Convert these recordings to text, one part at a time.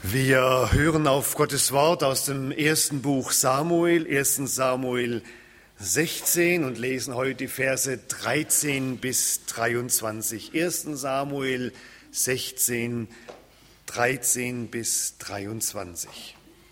Wir hören auf Gottes Wort aus dem ersten Buch Samuel, 1. Samuel 16 und lesen heute die Verse 13 bis 23. 1. Samuel 16, 13 bis 23.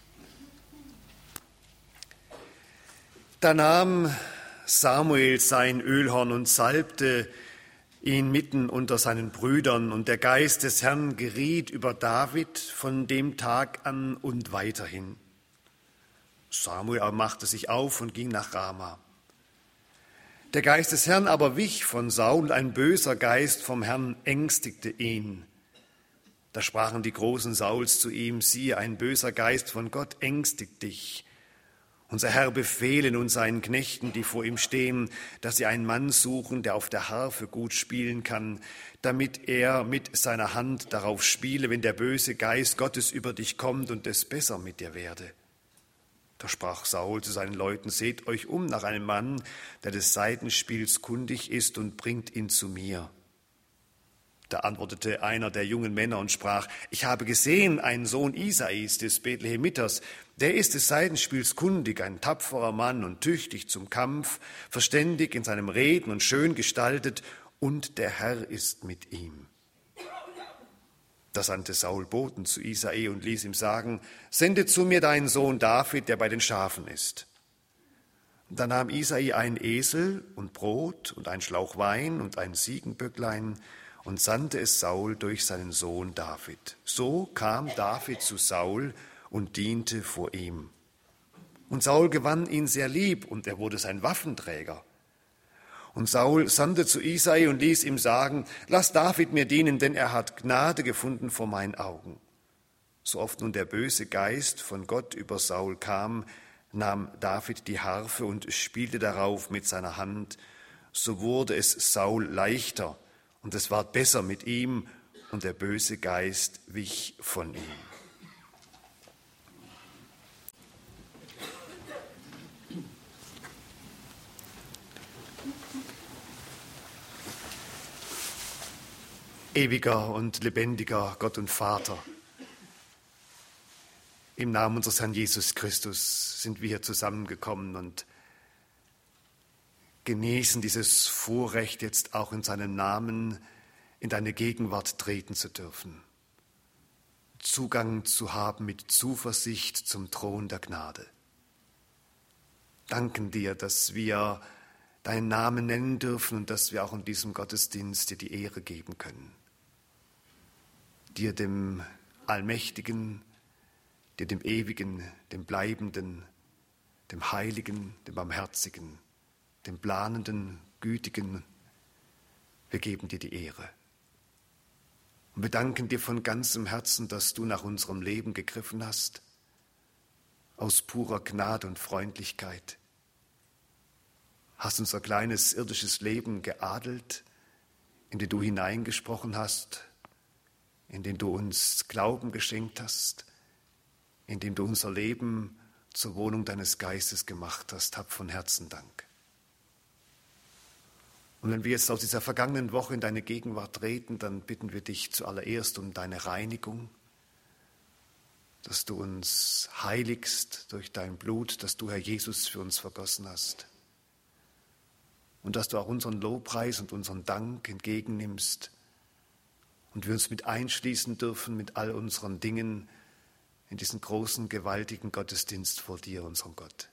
Da nahm Samuel sein Ölhorn und salbte ihn mitten unter seinen Brüdern, und der Geist des Herrn geriet über David von dem Tag an und weiterhin. Samuel machte sich auf und ging nach Rama. Der Geist des Herrn aber wich von Saul, ein böser Geist vom Herrn ängstigte ihn. Da sprachen die Großen Sauls zu ihm: Siehe, ein böser Geist von Gott ängstigt dich. Unser Herr befehle nun seinen Knechten, die vor ihm stehen, dass sie einen Mann suchen, der auf der Harfe gut spielen kann, damit er mit seiner Hand darauf spiele, wenn der böse Geist Gottes über dich kommt und es besser mit dir werde. Da sprach Saul zu seinen Leuten: Seht euch um nach einem Mann, der des Saitenspiels kundig ist, und bringt ihn zu mir. Da antwortete einer der jungen Männer und sprach: Ich habe gesehen, einen Sohn Isais des Bethlehemiters, der ist des Saitenspiels kundig, ein tapferer Mann und tüchtig zum Kampf, verständig in seinem Reden und schön gestaltet, und der Herr ist mit ihm. Da sandte Saul Boten zu Isai und ließ ihm sagen: Sende zu mir deinen Sohn David, der bei den Schafen ist. Da nahm Isai einen Esel und Brot und einen Schlauch Wein und ein Ziegenböcklein und sandte es Saul durch seinen Sohn David. So kam David zu Saul und diente vor ihm. Und Saul gewann ihn sehr lieb, und er wurde sein Waffenträger. Und Saul sandte zu Isai und ließ ihm sagen: Lass David mir dienen, denn er hat Gnade gefunden vor meinen Augen. So oft nun der böse Geist von Gott über Saul kam, nahm David die Harfe und spielte darauf mit seiner Hand. So wurde es Saul leichter, und es ward besser mit ihm, und der böse Geist wich von ihm. Ewiger und lebendiger Gott und Vater, im Namen unseres Herrn Jesus Christus sind wir hier zusammengekommen und genießen dieses Vorrecht, jetzt auch in seinem Namen in deine Gegenwart treten zu dürfen, Zugang zu haben mit Zuversicht zum Thron der Gnade. Danken dir, dass wir deinen Namen nennen dürfen und dass wir auch in diesem Gottesdienst dir die Ehre geben können. Dir, dem Allmächtigen, dir, dem Ewigen, dem Bleibenden, dem Heiligen, dem Barmherzigen, dem Planenden, Gütigen, wir geben dir die Ehre. Und wir danken dir von ganzem Herzen, dass du nach unserem Leben gegriffen hast, aus purer Gnade und Freundlichkeit. Hast unser kleines irdisches Leben geadelt, in den du hineingesprochen hast, in den du uns Glauben geschenkt hast, in dem du unser Leben zur Wohnung deines Geistes gemacht hast. Hab von Herzen Dank. Und wenn wir jetzt aus dieser vergangenen Woche in deine Gegenwart treten, dann bitten wir dich zuallererst um deine Reinigung, dass du uns heiligst durch dein Blut, das du, Herr Jesus, für uns vergossen hast. Und dass du auch unseren Lobpreis und unseren Dank entgegennimmst und wir uns mit einschließen dürfen mit all unseren Dingen in diesen großen, gewaltigen Gottesdienst vor dir, unserem Gott.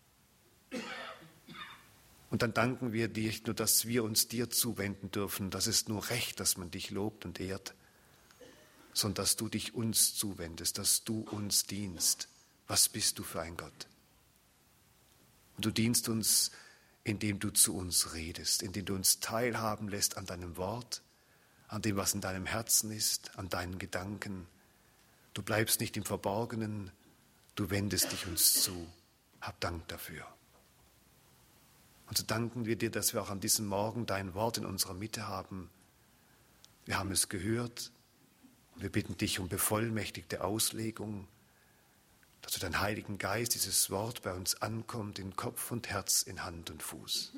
Und dann danken wir dir nicht nur, dass wir uns dir zuwenden dürfen, das ist nur recht, dass man dich lobt und ehrt, sondern dass du dich uns zuwendest, dass du uns dienst. Was bist du für ein Gott? Und du dienst uns, indem du zu uns redest, indem du uns teilhaben lässt an deinem Wort, an dem, was in deinem Herzen ist, an deinen Gedanken. Du bleibst nicht im Verborgenen, du wendest dich uns zu. Hab Dank dafür. Und so danken wir dir, dass wir auch an diesem Morgen dein Wort in unserer Mitte haben. Wir haben es gehört und wir bitten dich um bevollmächtigte Auslegung, dass du deinen Heiligen Geist, dieses Wort bei uns ankommt, in Kopf und Herz, in Hand und Fuß.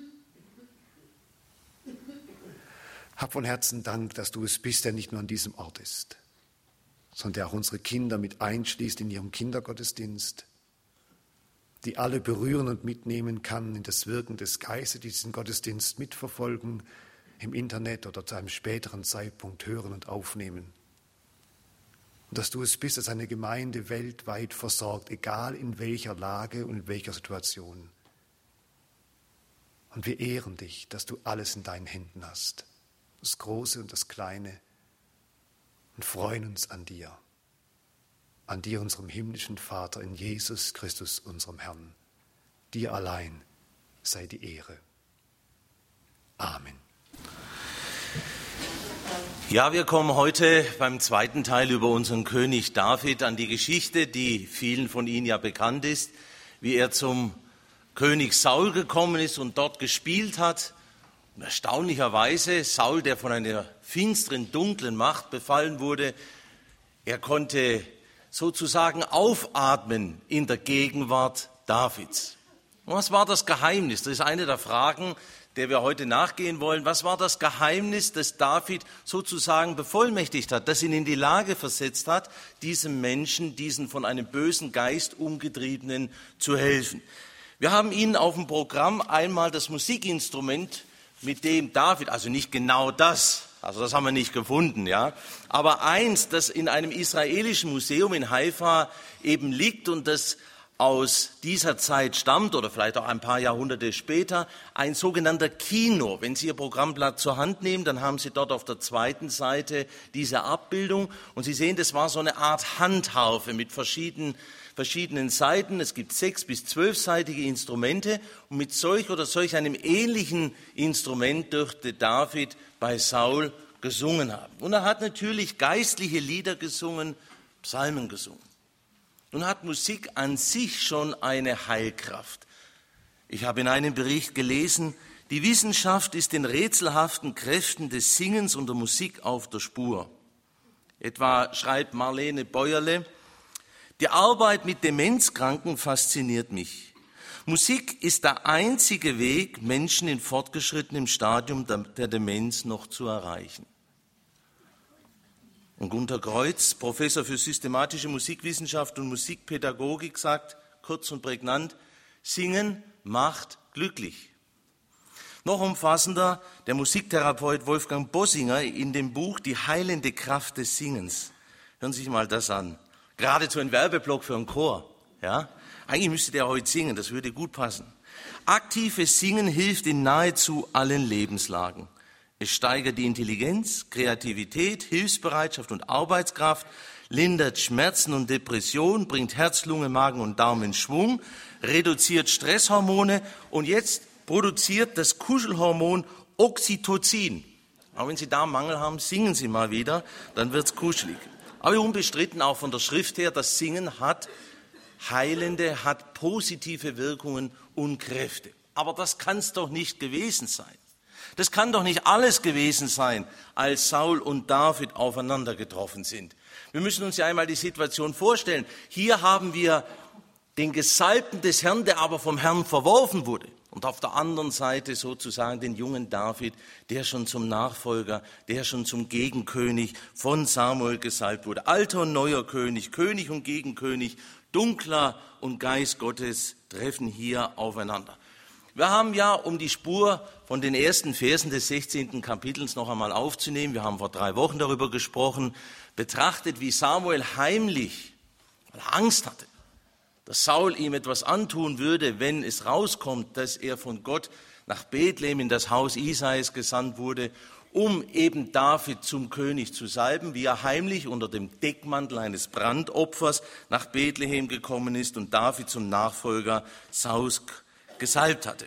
Hab von Herzen Dank, dass du es bist, der nicht nur an diesem Ort ist, sondern der auch unsere Kinder mit einschließt in ihrem Kindergottesdienst, die alle berühren und mitnehmen kann in das Wirken des Geistes, die diesen Gottesdienst mitverfolgen, im Internet oder zu einem späteren Zeitpunkt hören und aufnehmen. Und dass du es bist, dass eine Gemeinde weltweit versorgt, egal in welcher Lage und in welcher Situation. Und wir ehren dich, dass du alles in deinen Händen hast, das Große und das Kleine, und freuen uns an dir, unserem himmlischen Vater, in Jesus Christus, unserem Herrn. Dir allein sei die Ehre. Amen. Ja, wir kommen heute beim zweiten Teil über unseren König David an die Geschichte, die vielen von Ihnen ja bekannt ist, wie er zum König Saul gekommen ist und dort gespielt hat. Und erstaunlicherweise, Saul, der von einer finsteren, dunklen Macht befallen wurde, er konnte sozusagen aufatmen in der Gegenwart Davids. Und was war das Geheimnis? Das ist eine der Fragen, der wir heute nachgehen wollen. Was war das Geheimnis, das David sozusagen bevollmächtigt hat, das ihn in die Lage versetzt hat, diesem Menschen, diesen von einem bösen Geist umgetriebenen, zu helfen? Wir haben Ihnen auf dem Programm einmal das Musikinstrument, mit dem David, also nicht genau das, also das haben wir nicht gefunden, ja, aber eins, das in einem israelischen Museum in Haifa eben liegt und das aus dieser Zeit stammt oder vielleicht auch ein paar Jahrhunderte später, ein sogenannter Kino. Wenn Sie Ihr Programmblatt zur Hand nehmen, dann haben Sie dort auf der zweiten Seite diese Abbildung und Sie sehen, das war so eine Art Handharfe mit verschiedenen Saiten. Es gibt 6- bis 12-seitige Instrumente und mit solch einem ähnlichen Instrument dürfte David bei Saul gesungen haben. Und er hat natürlich geistliche Lieder gesungen, Psalmen gesungen. Nun hat Musik an sich schon eine Heilkraft. Ich habe in einem Bericht gelesen, die Wissenschaft ist den rätselhaften Kräften des Singens und der Musik auf der Spur. Etwa schreibt Marlene Bäuerle, die Arbeit mit Demenzkranken fasziniert mich. Musik ist der einzige Weg, Menschen in fortgeschrittenem Stadium der Demenz noch zu erreichen. Und Gunter Kreuz, Professor für systematische Musikwissenschaft und Musikpädagogik, sagt kurz und prägnant, Singen macht glücklich. Noch umfassender, der Musiktherapeut Wolfgang Bossinger in dem Buch Die heilende Kraft des Singens. Hören Sie sich mal das an. Geradezu ein Werbeblock für einen Chor. Ja? Eigentlich müsste der heute singen, das würde gut passen. Aktives Singen hilft in nahezu allen Lebenslagen. Es steigert die Intelligenz, Kreativität, Hilfsbereitschaft und Arbeitskraft, lindert Schmerzen und Depressionen, bringt Herz, Lunge, Magen und Darm in Schwung, reduziert Stresshormone und jetzt produziert das Kuschelhormon Oxytocin. Auch wenn Sie da einen Mangel haben, singen Sie mal wieder, dann wird's kuschelig. Aber unbestritten auch von der Schrift her, das Singen hat heilende, hat positive Wirkungen und Kräfte. Aber das kann's doch nicht gewesen sein. Das kann doch nicht alles gewesen sein, als Saul und David aufeinander getroffen sind. Wir müssen uns ja einmal die Situation vorstellen. Hier haben wir den Gesalbten des Herrn, der aber vom Herrn verworfen wurde. Und auf der anderen Seite sozusagen den jungen David, der schon zum Nachfolger, der schon zum Gegenkönig von Samuel gesalbt wurde. Alter und neuer König, König und Gegenkönig, dunkler und Geist Gottes treffen hier aufeinander. Wir haben ja, um die Spur von den ersten Versen des 16. Kapitels noch einmal aufzunehmen, wir haben vor 3 Wochen darüber gesprochen, betrachtet, wie Samuel heimlich, weil er Angst hatte, dass Saul ihm etwas antun würde, wenn es rauskommt, dass er von Gott nach Bethlehem in das Haus Isais gesandt wurde, um eben David zum König zu salben, wie er heimlich unter dem Deckmantel eines Brandopfers nach Bethlehem gekommen ist und David zum Nachfolger Sauls gesalbt hatte.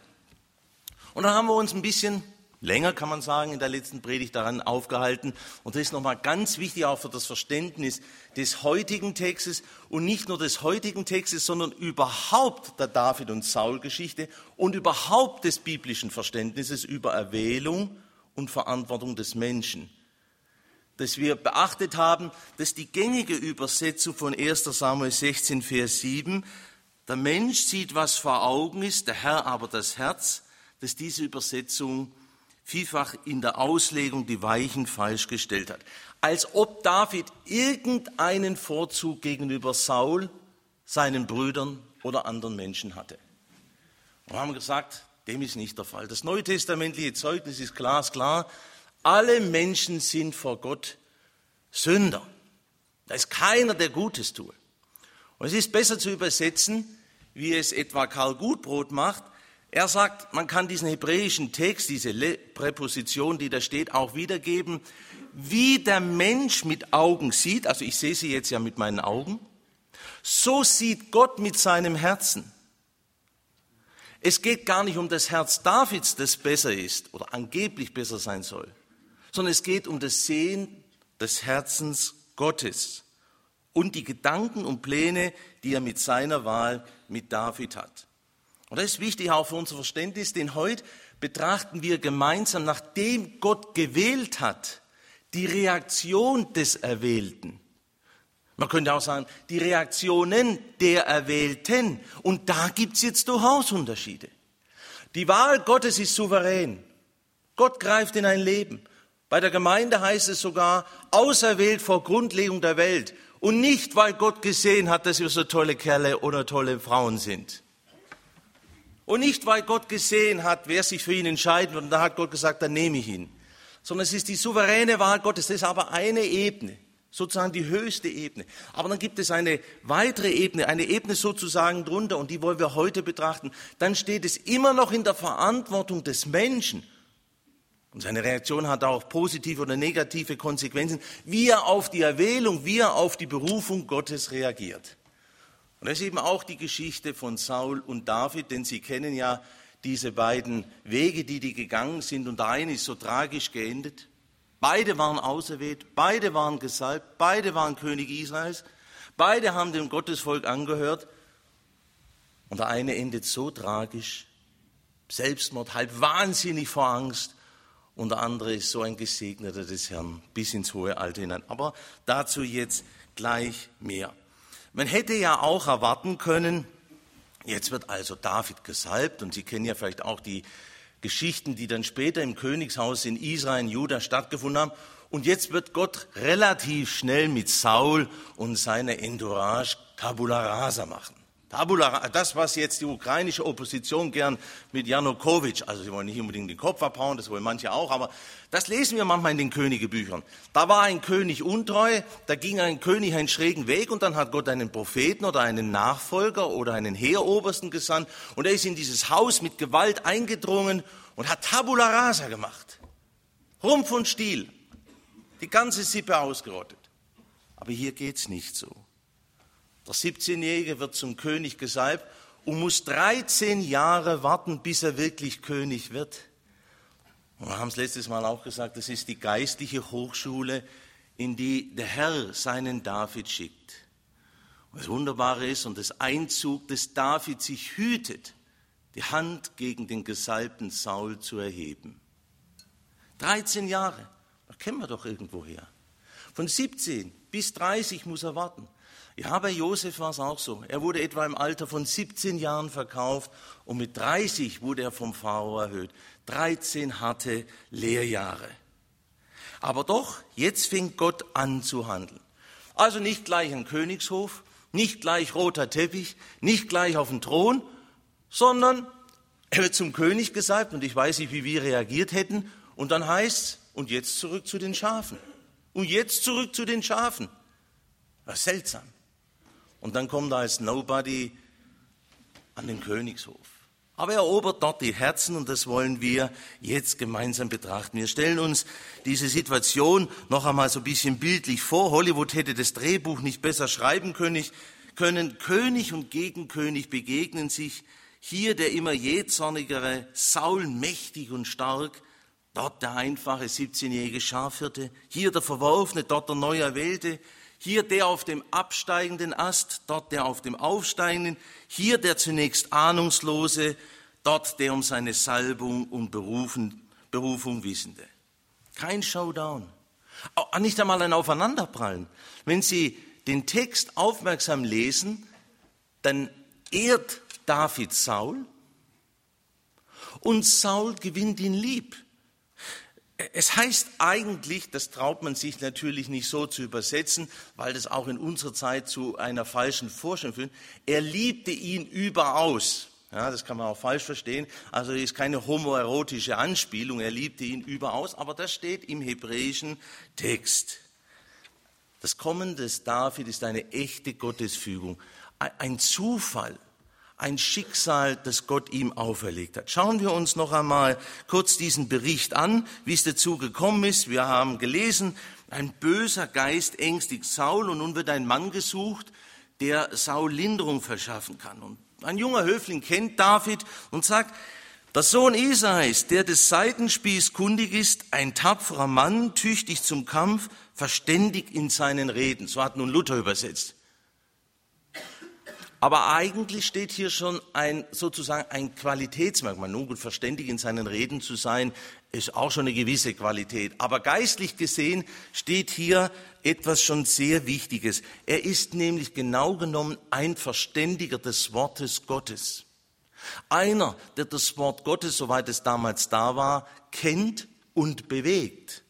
Und dann haben wir uns ein bisschen länger, kann man sagen, in der letzten Predigt daran aufgehalten. Und das ist nochmal ganz wichtig auch für das Verständnis des heutigen Textes und nicht nur des heutigen Textes, sondern überhaupt der David- und Saul-Geschichte und überhaupt des biblischen Verständnisses über Erwählung und Verantwortung des Menschen. Dass wir beachtet haben, dass die gängige Übersetzung von 1. Samuel 16, Vers 7, der Mensch sieht, was vor Augen ist, der Herr aber das Herz, dass diese Übersetzung vielfach in der Auslegung die Weichen falsch gestellt hat. als ob David irgendeinen Vorzug gegenüber Saul, seinen Brüdern oder anderen Menschen hatte. Und haben gesagt, dem ist nicht der Fall. Das neutestamentliche Zeugnis ist glasklar. Alle Menschen sind vor Gott Sünder. Da ist keiner, der Gutes tut. Und es ist besser zu übersetzen, wie es etwa Karl Gutbrot macht. Er sagt, man kann diesen hebräischen Text, diese Präposition, die da steht, auch wiedergeben, wie der Mensch mit Augen sieht, also ich sehe sie jetzt ja mit meinen Augen, so sieht Gott mit seinem Herzen. Es geht gar nicht um das Herz Davids, das besser ist oder angeblich besser sein soll, sondern es geht um das Sehen des Herzens Gottes und die Gedanken und Pläne, die er mit seiner Wahl mit David hat. Und das ist wichtig auch für unser Verständnis, denn heute betrachten wir gemeinsam, nachdem Gott gewählt hat, die Reaktion des Erwählten. Man könnte auch sagen, die Reaktionen der Erwählten. Und da gibt es jetzt durchaus Unterschiede. Die Wahl Gottes ist souverän. Gott greift in ein Leben. Bei der Gemeinde heißt es sogar, auserwählt vor Grundlegung der Welt. Und nicht, weil Gott gesehen hat, dass wir so tolle Kerle oder tolle Frauen sind. Und nicht, weil Gott gesehen hat, wer sich für ihn entscheiden wird. Und da hat Gott gesagt, dann nehme ich ihn. Sondern es ist die souveräne Wahl Gottes. Das ist aber eine Ebene, sozusagen die höchste Ebene. Aber dann gibt es eine weitere Ebene, eine Ebene sozusagen drunter, und die wollen wir heute betrachten. Dann steht es immer noch in der Verantwortung des Menschen. Und seine Reaktion hat auch positive oder negative Konsequenzen, wie er auf die Erwählung, wie er auf die Berufung Gottes reagiert. Und das ist eben auch die Geschichte von Saul und David, denn Sie kennen ja diese beiden Wege, die gegangen sind, und der eine ist so tragisch geendet. Beide waren auserwählt, beide waren gesalbt, beide waren König Israels, beide haben dem Gottesvolk angehört. Und der eine endet so tragisch, Selbstmord, halb wahnsinnig vor Angst, und der andere ist so ein Gesegneter des Herrn bis ins hohe Alter hinein. Aber dazu jetzt gleich mehr. Man hätte ja auch erwarten können, jetzt wird also David gesalbt, und Sie kennen ja vielleicht auch die Geschichten, die dann später im Königshaus in Israel, in Juda stattgefunden haben. Und jetzt wird Gott relativ schnell mit Saul und seiner Entourage Tabula Rasa machen. Das, was jetzt die ukrainische Opposition gern mit Janukowitsch, also sie wollen nicht unbedingt den Kopf abhauen, das wollen manche auch, aber das lesen wir manchmal in den Königebüchern. Da war ein König untreu, da ging ein König einen schrägen Weg, und dann hat Gott einen Propheten oder einen Nachfolger oder einen Heerobersten gesandt, und er ist in dieses Haus mit Gewalt eingedrungen und hat Tabula Rasa gemacht. Rumpf und Stiel, die ganze Sippe ausgerottet. Aber hier geht's nicht so. Der 17-Jährige wird zum König gesalbt und muss 13 Jahre warten, bis er wirklich König wird. Und wir haben es letztes Mal auch gesagt, das ist die geistliche Hochschule, in die der Herr seinen David schickt. Und das Wunderbare ist, und das Einzug des David sich hütet, die Hand gegen den gesalbten Saul zu erheben. 13 Jahre, das kennen wir doch irgendwoher. Von 17 bis 30 muss er warten. Ja, bei Josef war es auch so. Er wurde etwa im Alter von 17 Jahren verkauft, und mit 30 wurde er vom Pharao erhöht. 13 harte Lehrjahre. Aber doch, jetzt fängt Gott an zu handeln. Also nicht gleich ein Königshof, nicht gleich roter Teppich, nicht gleich auf den Thron, sondern er wird zum König gesalbt, und ich weiß nicht, wie wir reagiert hätten. Und dann heißt es, und jetzt zurück zu den Schafen. Und jetzt zurück zu den Schafen. Was seltsam. Und dann kommt er als Nobody an den Königshof. Aber er erobert dort die Herzen, und das wollen wir jetzt gemeinsam betrachten. Wir stellen uns diese Situation noch einmal so ein bisschen bildlich vor. Hollywood hätte das Drehbuch nicht besser schreiben können. König und Gegenkönig begegnen sich. Hier der immer jähzornigere Saul, mächtig und stark. Dort der einfache 17-jährige Schafhirte. Hier der Verworfene, dort der neu Erwählte. Hier der auf dem absteigenden Ast, dort der auf dem aufsteigenden, hier der zunächst Ahnungslose, dort der um seine Salbung und Berufung Wissende. Kein Showdown, auch nicht einmal ein Aufeinanderprallen. Wenn Sie den Text aufmerksam lesen, dann ehrt David Saul, und Saul gewinnt ihn lieb. Es heißt eigentlich, das traut man sich natürlich nicht so zu übersetzen, weil das auch in unserer Zeit zu einer falschen Vorstellung führt, er liebte ihn überaus. Ja, das kann man auch falsch verstehen. Also ist keine homoerotische Anspielung, er liebte ihn überaus, aber das steht im hebräischen Text. Das Kommen des David ist eine echte Gottesfügung, ein Zufall, ein Schicksal, das Gott ihm auferlegt hat. Schauen wir uns noch einmal kurz diesen Bericht an, wie es dazu gekommen ist. Wir haben gelesen, ein böser Geist ängstigt Saul und nun wird ein Mann gesucht, der Saul Linderung verschaffen kann. Und ein junger Höfling kennt David und sagt, der Sohn Isais, der des Seitenspiels kundig ist, ein tapferer Mann, tüchtig zum Kampf, verständig in seinen Reden. So hat nun Luther übersetzt. Aber eigentlich steht hier schon sozusagen ein Qualitätsmerkmal. Nun gut, verständig in seinen Reden zu sein, ist auch schon eine gewisse Qualität. Aber geistlich gesehen steht hier etwas schon sehr Wichtiges. Er ist nämlich genau genommen ein Verständiger des Wortes Gottes. Einer, der das Wort Gottes, soweit es damals da war, kennt und bewegt.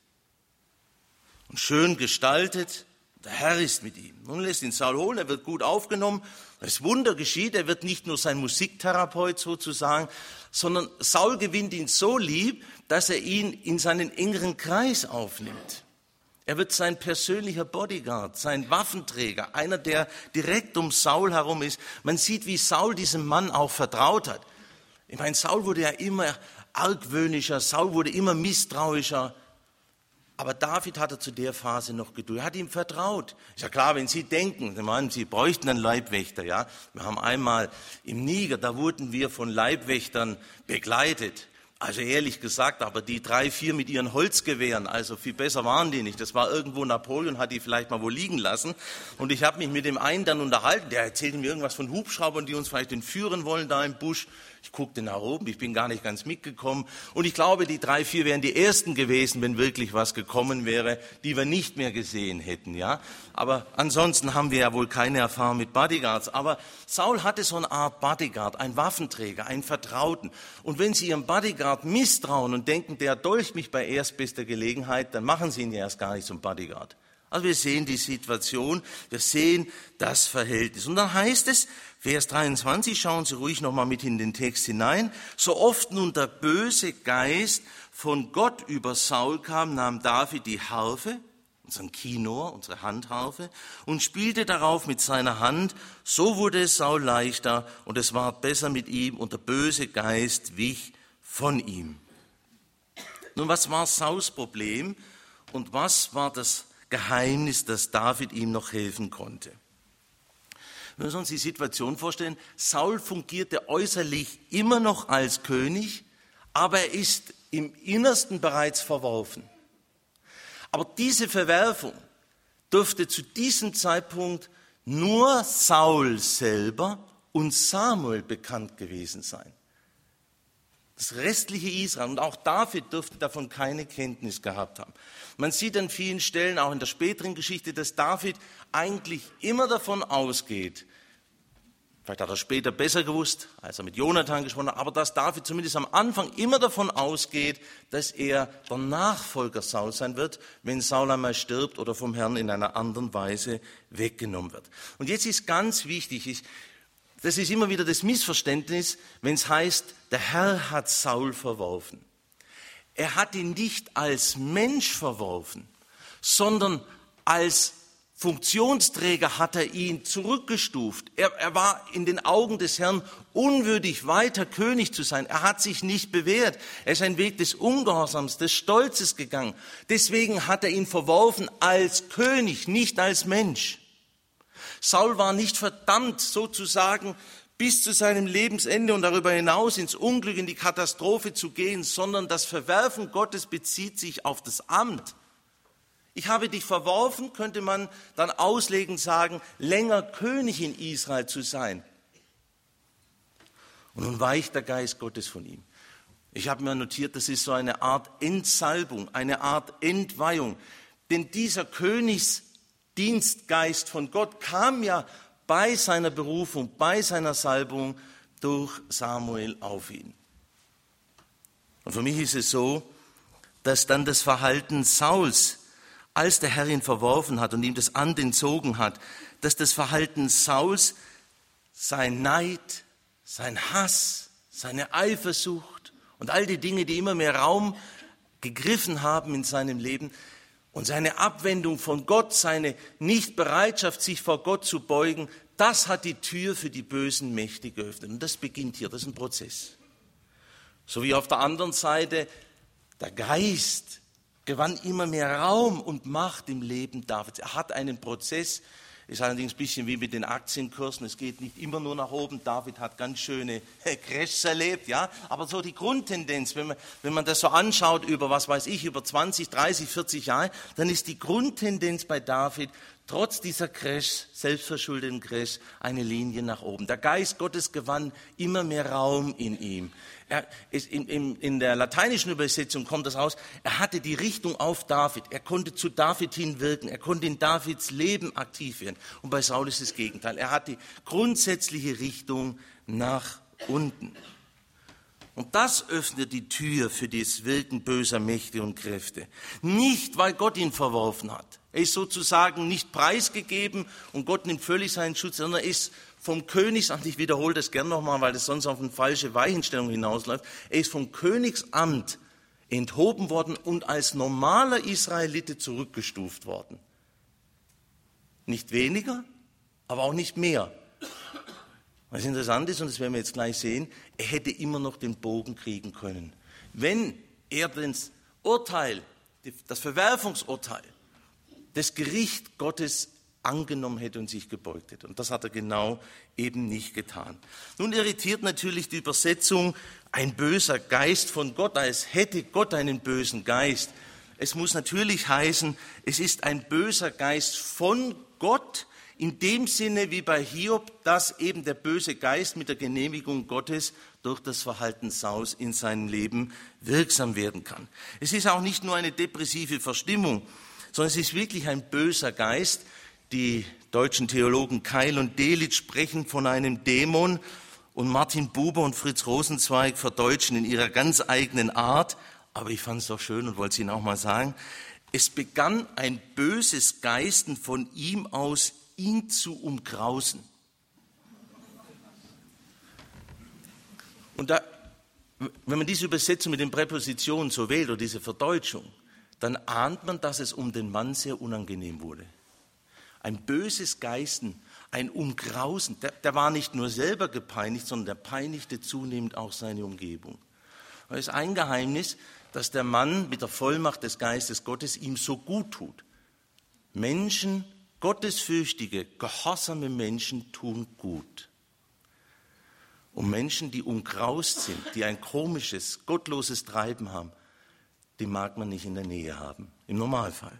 Und schön gestaltet, der Herr ist mit ihm. Nun lässt ihn Saul holen, er wird gut aufgenommen. Das Wunder geschieht, er wird nicht nur sein Musiktherapeut sozusagen, sondern Saul gewinnt ihn so lieb, dass er ihn in seinen engeren Kreis aufnimmt. Er wird sein persönlicher Bodyguard, sein Waffenträger, einer, der direkt um Saul herum ist. Man sieht, wie Saul diesem Mann auch vertraut hat. Ich meine, Saul wurde ja immer argwöhnischer, Saul wurde immer misstrauischer. Aber David hatte zu der Phase noch Geduld. Er hat ihm vertraut. Ist ja klar, wenn Sie denken, Sie bräuchten einen Leibwächter, ja. Wir haben einmal im Niger, da wurden wir von Leibwächtern begleitet. Also ehrlich gesagt, aber die 3, 4 mit ihren Holzgewehren, also viel besser waren die nicht. Das war irgendwo Napoleon, hat die vielleicht mal wo liegen lassen. Und ich habe mich mit dem einen dann unterhalten, der erzählte mir irgendwas von Hubschraubern, die uns vielleicht entführen wollen da im Busch. Ich guckte nach oben, ich bin gar nicht ganz mitgekommen. Und ich glaube, die 3, 4 wären die ersten gewesen, wenn wirklich was gekommen wäre, die wir nicht mehr gesehen hätten, ja. Aber ansonsten haben wir ja wohl keine Erfahrung mit Bodyguards. Aber Saul hatte so eine Art Bodyguard, einen Waffenträger, einen Vertrauten. Und wenn Sie Ihrem Bodyguard misstrauen und denken, der dolcht mich bei erstbester Gelegenheit, dann machen Sie ihn ja erst gar nicht zum Bodyguard. Also wir sehen die Situation, wir sehen das Verhältnis. Und dann heißt es, Vers 23, schauen Sie ruhig nochmal mit in den Text hinein, so oft nun der böse Geist von Gott über Saul kam, nahm David die Harfe, unseren Kinnor, unsere Handharfe, und spielte darauf mit seiner Hand, so wurde es Saul leichter und es ward besser mit ihm und der böse Geist wich von ihm. Nun, was war Sauls Problem und was war das Geheimnis, dass David ihm noch helfen konnte? Wir müssen uns die Situation vorstellen, Saul fungierte äußerlich immer noch als König, aber er ist im Innersten bereits verworfen. Aber diese Verwerfung dürfte zu diesem Zeitpunkt nur Saul selber und Samuel bekannt gewesen sein. Das restliche Israel und auch David dürfte davon keine Kenntnis gehabt haben. Man sieht an vielen Stellen, auch in der späteren Geschichte, dass David eigentlich immer davon ausgeht, vielleicht hat er später besser gewusst, als er mit Jonathan gesprochen hat, aber dass David zumindest am Anfang immer davon ausgeht, dass er der Nachfolger Saul sein wird, wenn Saul einmal stirbt oder vom Herrn in einer anderen Weise weggenommen wird. Und jetzt ist ganz wichtig, das ist immer wieder das Missverständnis, wenn es heißt, der Herr hat Saul verworfen. Er hat ihn nicht als Mensch verworfen, sondern als Funktionsträger hat er ihn zurückgestuft. Er war in den Augen des Herrn unwürdig, weiter König zu sein. Er hat sich nicht bewährt. Er ist einen Weg des Ungehorsams, des Stolzes gegangen. Deswegen hat er ihn verworfen als König, nicht als Mensch. Saul war nicht verdammt, sozusagen, bis zu seinem Lebensende und darüber hinaus ins Unglück, in die Katastrophe zu gehen, sondern das Verwerfen Gottes bezieht sich auf das Amt. Ich habe dich verworfen, könnte man dann auslegend sagen, länger König in Israel zu sein. Und nun weicht der Geist Gottes von ihm. Ich habe mir notiert, das ist so eine Art Entsalbung, eine Art Entweihung. Denn dieser Königsdienstgeist von Gott kam ja bei seiner Berufung, bei seiner Salbung durch Samuel auf ihn. Und für mich ist es so, dass dann das Verhalten Sauls, als der Herr ihn verworfen hat und ihm das Amt entzogen hat, dass das Verhalten Sauls sein Neid, sein Hass, seine Eifersucht und all die Dinge, die immer mehr Raum gegriffen haben in seinem Leben und seine Abwendung von Gott, seine Nichtbereitschaft, sich vor Gott zu beugen, das hat die Tür für die bösen Mächte geöffnet. Und das beginnt hier, das ist ein Prozess. So wie auf der anderen Seite der Geist gewann immer mehr Raum und Macht im Leben Davids. Er hat einen Prozess, ist allerdings ein bisschen wie mit den Aktienkursen, es geht nicht immer nur nach oben. David hat ganz schöne Crashs erlebt, ja. Aber so die Grundtendenz, wenn man das so anschaut über, was weiß ich, über 20, 30, 40 Jahre, dann ist die Grundtendenz bei David, trotz dieser Crash, selbstverschuldeten Crash, eine Linie nach oben. Der Geist Gottes gewann immer mehr Raum in ihm. In der lateinischen Übersetzung kommt das raus, er hatte die Richtung auf David, er konnte zu David hinwirken, er konnte in Davids Leben aktiv werden. Und bei Saul ist das Gegenteil, er hat die grundsätzliche Richtung nach unten. Und das öffnet die Tür für das Wirken böser Mächte und Kräfte. Nicht, weil Gott ihn verworfen hat. Er ist sozusagen nicht preisgegeben und Gott nimmt völlig seinen Schutz, sondern er ist vom Königsamt, ich wiederhole das gern nochmal, weil das sonst auf eine falsche Weichenstellung hinausläuft, er ist vom Königsamt enthoben worden und als normaler Israelite zurückgestuft worden. Nicht weniger, aber auch nicht mehr. Was interessant ist, und das werden wir jetzt gleich sehen, er hätte immer noch den Bogen kriegen können. Wenn er das Urteil, das Verwerfungsurteil, das Gericht Gottes angenommen hätte und sich gebeugt hätte. Und das hat er genau eben nicht getan. Nun irritiert natürlich die Übersetzung, ein böser Geist von Gott, als hätte Gott einen bösen Geist. Es muss natürlich heißen, es ist ein böser Geist von Gott, in dem Sinne wie bei Hiob, dass eben der böse Geist mit der Genehmigung Gottes durch das Verhalten Sauls in seinem Leben wirksam werden kann. Es ist auch nicht nur eine depressive Verstimmung, sondern es ist wirklich ein böser Geist. Die deutschen Theologen Keil und Delitzsch sprechen von einem Dämon und Martin Buber und Fritz Rosenzweig verdeutschen in ihrer ganz eigenen Art, aber ich fand es doch schön und wollte es Ihnen auch mal sagen, es begann ein böses Geisten von ihm aus, ihn zu umkrausen. Und wenn man diese Übersetzung mit den Präpositionen so wählt oder diese Verdeutschung, dann ahnt man, dass es um den Mann sehr unangenehm wurde. Ein böses Geisten, ein Umkrausen, der war nicht nur selber gepeinigt, sondern der peinigte zunehmend auch seine Umgebung. Das ist ein Geheimnis, dass der Mann mit der Vollmacht des Geistes Gottes ihm so gut tut. Menschen, gottesfürchtige, gehorsame Menschen tun gut. Und Menschen, die umkraust sind, die ein komisches, gottloses Treiben haben, die mag man nicht in der Nähe haben, im Normalfall.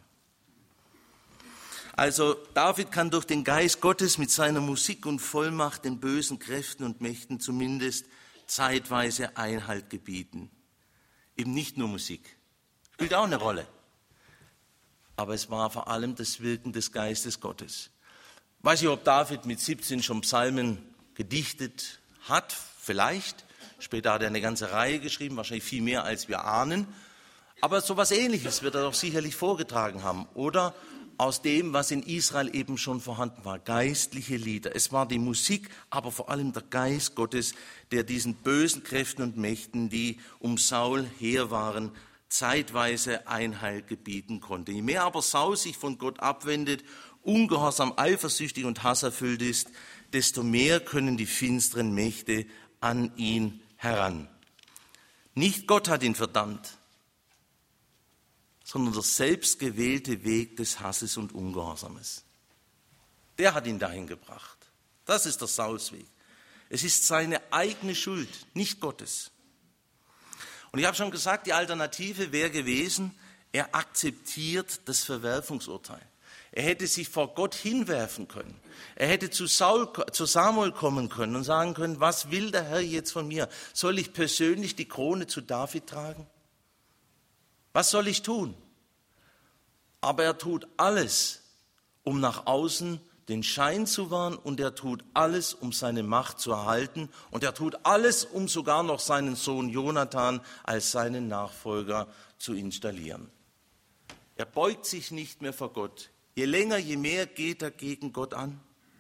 Also David kann durch den Geist Gottes mit seiner Musik und Vollmacht den bösen Kräften und Mächten zumindest zeitweise Einhalt gebieten. Eben nicht nur Musik, spielt auch eine Rolle. Aber es war vor allem das Wirken des Geistes Gottes. Ich weiß nicht, ob David mit 17 schon Psalmen gedichtet hat, vielleicht. Später hat er eine ganze Reihe geschrieben, wahrscheinlich viel mehr, als wir ahnen. Aber so etwas Ähnliches wird er doch sicherlich vorgetragen haben. Oder aus dem, was in Israel eben schon vorhanden war, geistliche Lieder. Es war die Musik, aber vor allem der Geist Gottes, der diesen bösen Kräften und Mächten, die um Saul her waren, zeitweise Einhalt gebieten konnte. Je mehr aber Saul sich von Gott abwendet, ungehorsam, eifersüchtig und hasserfüllt ist, desto mehr können die finsteren Mächte an ihn heran. Nicht Gott hat ihn verdammt, sondern der selbstgewählte Weg des Hasses und Ungehorsames. Der hat ihn dahin gebracht. Das ist der Saulsweg. Es ist seine eigene Schuld, nicht Gottes. Und ich habe schon gesagt, die Alternative wäre gewesen, er akzeptiert das Verwerfungsurteil. Er hätte sich vor Gott hinwerfen können. Er hätte zu Samuel kommen können und sagen können, was will der Herr jetzt von mir? Soll ich persönlich die Krone zu David tragen? Was soll ich tun? Aber er tut alles, um nach außen den Schein zu wahren und er tut alles, um seine Macht zu erhalten und er tut alles, um sogar noch seinen Sohn Jonathan als seinen Nachfolger zu installieren. Er beugt sich nicht mehr vor Gott. Je länger, je mehr geht er gegen Gott an.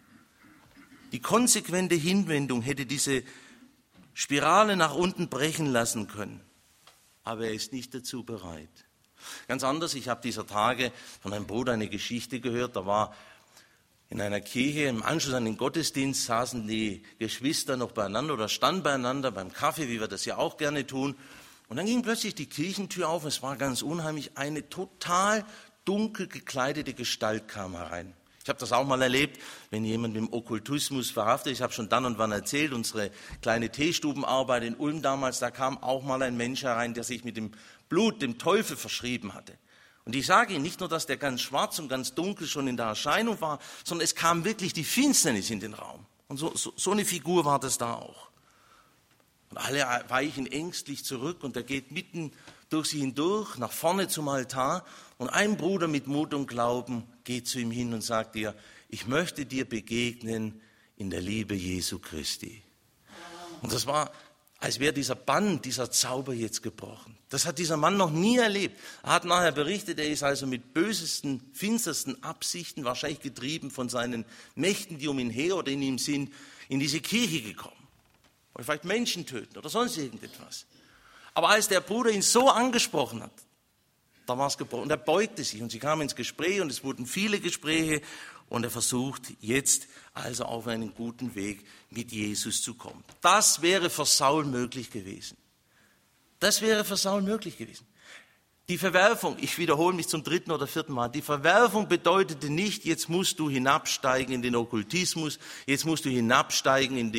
Die konsequente Hinwendung hätte diese Spirale nach unten brechen lassen können, aber er ist nicht dazu bereit. Ganz anders, ich habe dieser Tage von einem Bruder eine Geschichte gehört, da war in einer Kirche, im Anschluss an den Gottesdienst, saßen die Geschwister noch beieinander oder standen beieinander beim Kaffee, wie wir das ja auch gerne tun. Und dann ging plötzlich die Kirchentür auf, es war ganz unheimlich, eine total dunkel gekleidete Gestalt kam herein. Ich habe das auch mal erlebt, wenn jemand im Okkultismus verhaftet ist. Ich habe schon dann und wann erzählt, unsere kleine Teestubenarbeit in Ulm damals, da kam auch mal ein Mensch herein, der sich mit dem Blut dem Teufel verschrieben hatte. Und ich sage Ihnen nicht nur, dass der ganz schwarz und ganz dunkel schon in der Erscheinung war, sondern es kam wirklich die Finsternis in den Raum. Und so eine Figur war das da auch. Und alle weichen ängstlich zurück und er geht mitten durch sie hindurch, nach vorne zum Altar. Und ein Bruder mit Mut und Glauben geht zu ihm hin und sagt ihr, ich möchte dir begegnen in der Liebe Jesu Christi. Und das war, als wäre dieser Bann, dieser Zauber jetzt gebrochen. Das hat dieser Mann noch nie erlebt. Er hat nachher berichtet, er ist also mit bösesten, finstersten Absichten, wahrscheinlich getrieben von seinen Mächten, die um ihn her oder in ihm sind, in diese Kirche gekommen. Oder vielleicht Menschen töten oder sonst irgendetwas. Aber als der Bruder ihn so angesprochen hat, da war es gebrochen. Und er beugte sich und sie kamen ins Gespräch und es wurden viele Gespräche und er versucht jetzt also auf einen guten Weg mit Jesus zu kommen. Das wäre für Saul möglich gewesen. Das wäre für Saul möglich gewesen. Die Verwerfung, ich wiederhole mich zum 3. oder 4. Mal, die Verwerfung bedeutete nicht, jetzt musst du hinabsteigen in den Okkultismus, jetzt musst du hinabsteigen in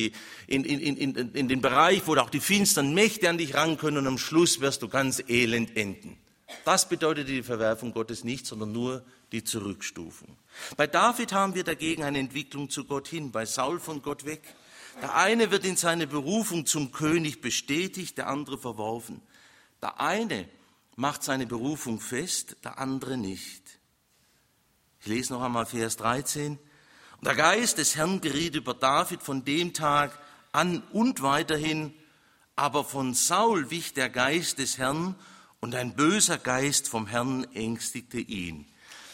den Bereich, wo auch die finsteren Mächte an dich ran können und am Schluss wirst du ganz elend enden. Das bedeutete die Verwerfung Gottes nicht, sondern nur die Zurückstufung. Bei David haben wir dagegen eine Entwicklung zu Gott hin, bei Saul von Gott weg. Der eine wird in seine Berufung zum König bestätigt, der andere verworfen. Der eine macht seine Berufung fest, der andere nicht. Ich lese noch einmal Vers 13. Und der Geist des Herrn geriet über David von dem Tag an und weiterhin, aber von Saul wich der Geist des Herrn und ein böser Geist vom Herrn ängstigte ihn.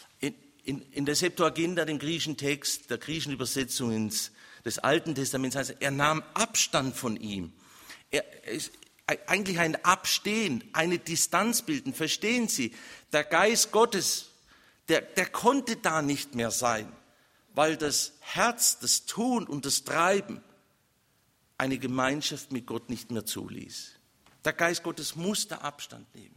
In der Septuaginta, dem griechischen Text, der griechischen Übersetzung des Alten Testaments heißt, er nahm Abstand von ihm. Er ist eigentlich ein Abstehen, eine Distanz bilden. Verstehen Sie, der Geist Gottes, der konnte da nicht mehr sein, weil das Herz, das Tun und das Treiben eine Gemeinschaft mit Gott nicht mehr zuließ. Der Geist Gottes musste Abstand nehmen.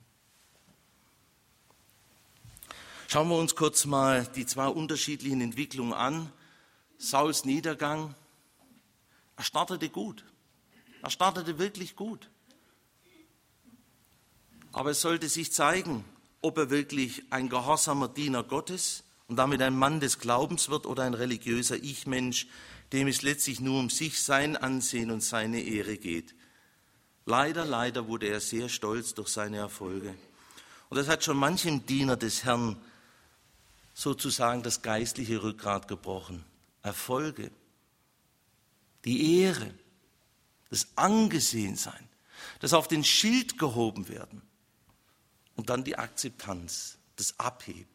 Schauen wir uns kurz mal die zwei unterschiedlichen Entwicklungen an. Sauls Niedergang, er startete gut. Er startete wirklich gut. Aber es sollte sich zeigen, ob er wirklich ein gehorsamer Diener Gottes und damit ein Mann des Glaubens wird oder ein religiöser Ich-Mensch, dem es letztlich nur um sich, sein Ansehen und seine Ehre geht. Leider wurde er sehr stolz durch seine Erfolge. Und das hat schon manchem Diener des Herrn sozusagen das geistliche Rückgrat gebrochen. Erfolge, die Ehre, das Angesehensein, das auf den Schild gehoben werden und dann die Akzeptanz, das Abheben.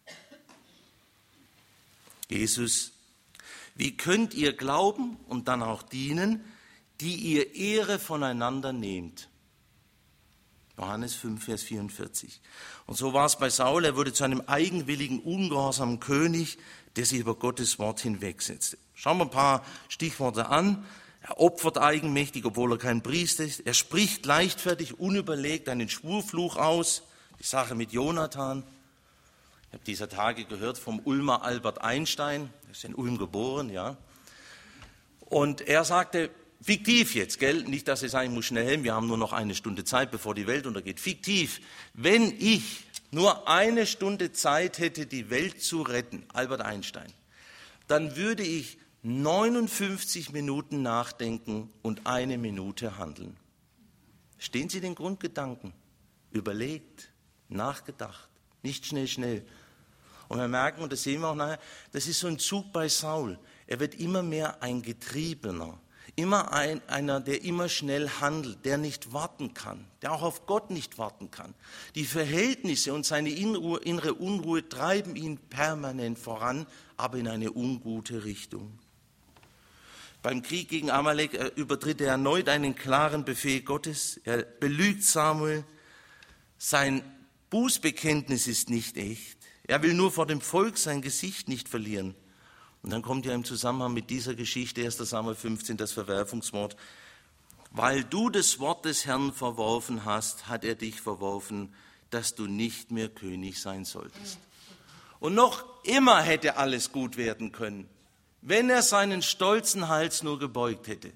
Jesus, wie könnt ihr glauben und dann auch dienen, die ihr Ehre voneinander nehmt? Johannes 5, Vers 44. Und so war es bei Saul, er wurde zu einem eigenwilligen, ungehorsamen König, der sich über Gottes Wort hinwegsetzte. Schauen wir ein paar Stichworte an. Er opfert eigenmächtig, obwohl er kein Priester ist. Er spricht leichtfertig, unüberlegt einen Schwurfluch aus. Die Sache mit Jonathan. Ich habe dieser Tage gehört vom Ulmer Albert Einstein. Er ist in Ulm geboren, ja. Und er sagte, fiktiv jetzt, gell? Nicht, dass ich sagen, ich muss schnell, wir haben nur noch eine Stunde Zeit, bevor die Welt untergeht. Fiktiv. Wenn ich nur eine Stunde Zeit hätte, die Welt zu retten, Albert Einstein, dann würde ich 59 Minuten nachdenken und 1 Minute handeln. Verstehen Sie den Grundgedanken? Überlegt, nachgedacht, nicht schnell. Und wir merken, und das sehen wir auch nachher, das ist so ein Zug bei Saul. Er wird immer mehr ein Getriebener, immer einer, der immer schnell handelt, der nicht warten kann, der auch auf Gott nicht warten kann. Die Verhältnisse und seine innere Unruhe treiben ihn permanent voran, aber in eine ungute Richtung. Beim Krieg gegen Amalek übertritt er erneut einen klaren Befehl Gottes. Er belügt Samuel. Sein Bußbekenntnis ist nicht echt. Er will nur vor dem Volk sein Gesicht nicht verlieren. Und dann kommt ja im Zusammenhang mit dieser Geschichte 1. Samuel 15 das Verwerfungswort. Weil du das Wort des Herrn verworfen hast, hat er dich verworfen, dass du nicht mehr König sein solltest. Und noch immer hätte alles gut werden können, wenn er seinen stolzen Hals nur gebeugt hätte.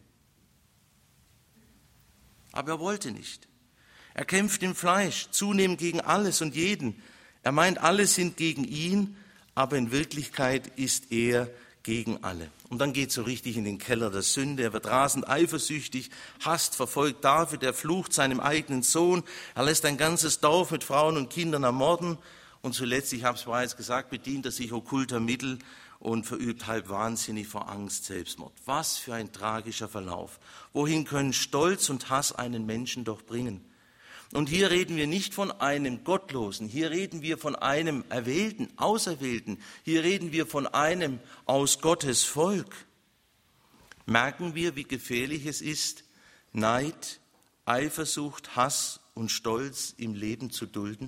Aber er wollte nicht. Er kämpft im Fleisch, zunehmend gegen alles und jeden. Er meint, alle sind gegen ihn, aber in Wirklichkeit ist er gegen alle. Und dann geht es so richtig in den Keller der Sünde. Er wird rasend eifersüchtig, hasst, verfolgt David, er flucht seinem eigenen Sohn. Er lässt ein ganzes Dorf mit Frauen und Kindern ermorden. Und zuletzt, ich habe es bereits gesagt, bedient er sich okkulter Mittel und verübt halb wahnsinnig vor Angst Selbstmord. Was für ein tragischer Verlauf. Wohin können Stolz und Hass einen Menschen doch bringen? Und hier reden wir nicht von einem Gottlosen, hier reden wir von einem Erwählten, Auserwählten, hier reden wir von einem aus Gottes Volk. Merken wir, wie gefährlich es ist, Neid, Eifersucht, Hass und Stolz im Leben zu dulden?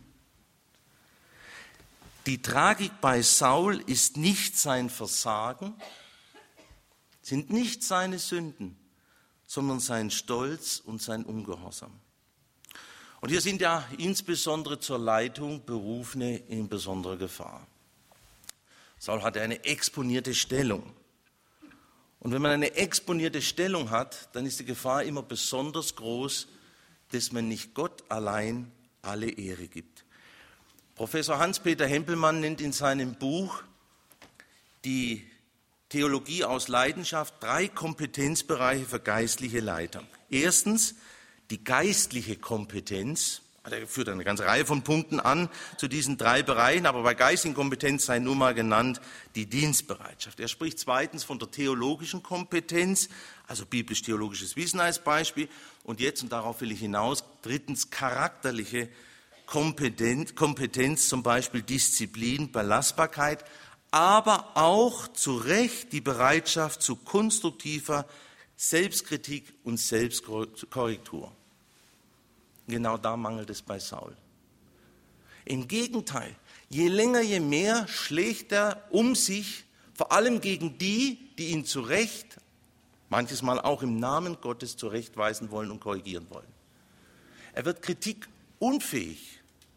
Die Tragik bei Saul ist nicht sein Versagen, sind nicht seine Sünden, sondern sein Stolz und sein Ungehorsam. Und hier sind ja insbesondere zur Leitung Berufene in besonderer Gefahr. Saul hatte eine exponierte Stellung. Und wenn man eine exponierte Stellung hat, dann ist die Gefahr immer besonders groß, dass man nicht Gott allein alle Ehre gibt. Professor Hans-Peter Hempelmann nennt in seinem Buch die Theologie aus Leidenschaft 3 Kompetenzbereiche für geistliche Leiter. Erstens die geistliche Kompetenz. Er führt eine ganze Reihe von Punkten an zu diesen 3 Bereichen, aber bei geistlichen Kompetenz sei nur mal genannt die Dienstbereitschaft. Er spricht zweitens von der theologischen Kompetenz, also biblisch-theologisches Wissen als Beispiel. Und jetzt, und darauf will ich hinaus, drittens charakterliche Kompetenz, zum Beispiel Disziplin, Belastbarkeit, aber auch zu Recht die Bereitschaft zu konstruktiver Selbstkritik und Selbstkorrektur. Genau da mangelt es bei Saul. Im Gegenteil, je länger, je mehr schlägt er um sich, vor allem gegen die, die ihn zu Recht, manches Mal auch im Namen Gottes zurechtweisen wollen und korrigieren wollen. Er wird kritikunfähig.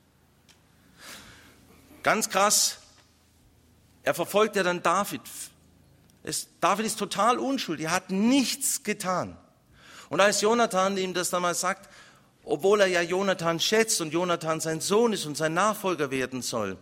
Ganz krass, er verfolgt ja dann David. David ist total unschuldig, er hat nichts getan. Und als Jonathan ihm das damals sagt, obwohl er ja Jonathan schätzt und Jonathan sein Sohn ist und sein Nachfolger werden soll,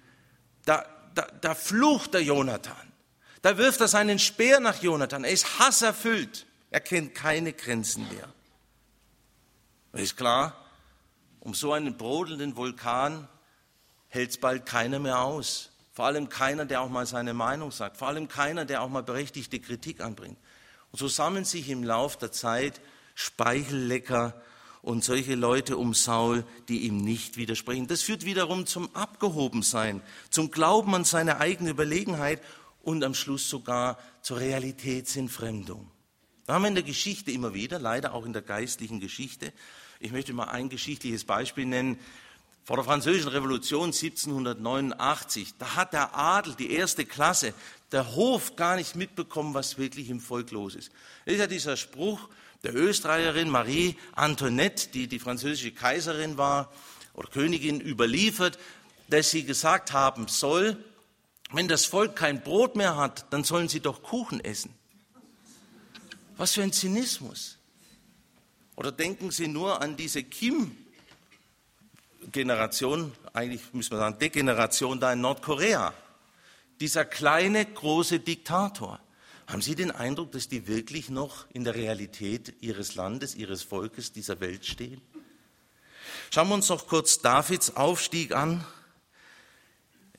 da flucht der Jonathan. Da wirft er seinen Speer nach Jonathan. Er ist hasserfüllt. Er kennt keine Grenzen mehr. Ist klar, um so einen brodelnden Vulkan hält es bald keiner mehr aus. Vor allem keiner, der auch mal seine Meinung sagt. Vor allem keiner, der auch mal berechtigte Kritik anbringt. Und so sammeln sich im Lauf der Zeit Speichellecker und solche Leute um Saul, die ihm nicht widersprechen. Das führt wiederum zum Abgehobensein, zum Glauben an seine eigene Überlegenheit und am Schluss sogar zur Realitätsentfremdung. Da haben wir in der Geschichte immer wieder, leider auch in der geistlichen Geschichte. Ich möchte mal ein geschichtliches Beispiel nennen. Vor der Französischen Revolution 1789, da hat der Adel, die erste Klasse, der Hof gar nicht mitbekommen, was wirklich im Volk los ist. Das ist ja dieser Spruch der Österreicherin Marie Antoinette, die französische Kaiserin war oder Königin, überliefert, dass sie gesagt haben soll, wenn das Volk kein Brot mehr hat, dann sollen sie doch Kuchen essen. Was für ein Zynismus. Oder denken Sie nur an diese Kim-Generation, eigentlich müssen wir sagen Degeneration da in Nordkorea. Dieser kleine, große Diktator. Haben Sie den Eindruck, dass die wirklich noch in der Realität ihres Landes, ihres Volkes, dieser Welt stehen? Schauen wir uns noch kurz Davids Aufstieg an.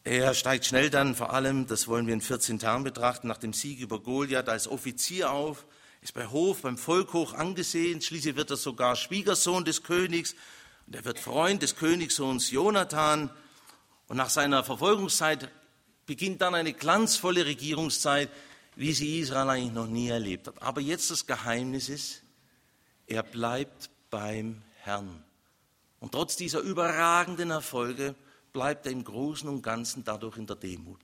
Er steigt schnell dann, vor allem, das wollen wir in 14 Tagen betrachten, nach dem Sieg über Goliath als Offizier auf, ist bei Hof, beim Volk hoch angesehen, schließlich wird er sogar Schwiegersohn des Königs und er wird Freund des Königssohns Jonathan. Und nach seiner Verfolgungszeit beginnt dann eine glanzvolle Regierungszeit, wie sie Israel eigentlich noch nie erlebt hat. Aber jetzt das Geheimnis ist, er bleibt beim Herrn. Und trotz dieser überragenden Erfolge bleibt er im Großen und Ganzen dadurch in der Demut.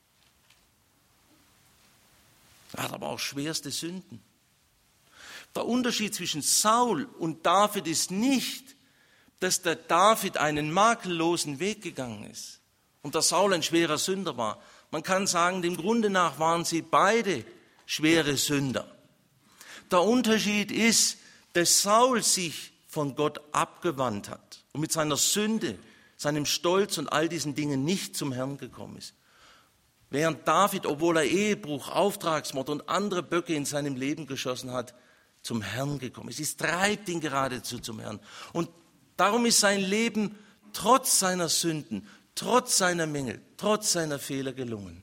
Er hat aber auch schwerste Sünden. Der Unterschied zwischen Saul und David ist nicht, dass der David einen makellosen Weg gegangen ist und der Saul ein schwerer Sünder war. Man kann sagen, dem Grunde nach waren sie beide schwere Sünder. Der Unterschied ist, dass Saul sich von Gott abgewandt hat und mit seiner Sünde, seinem Stolz und all diesen Dingen nicht zum Herrn gekommen ist. Während David, obwohl er Ehebruch, Auftragsmord und andere Böcke in seinem Leben geschossen hat, zum Herrn gekommen ist. Es treibt ihn geradezu zum Herrn. Und darum ist sein Leben trotz seiner Sünden, trotz seiner Mängel, trotz seiner Fehler gelungen.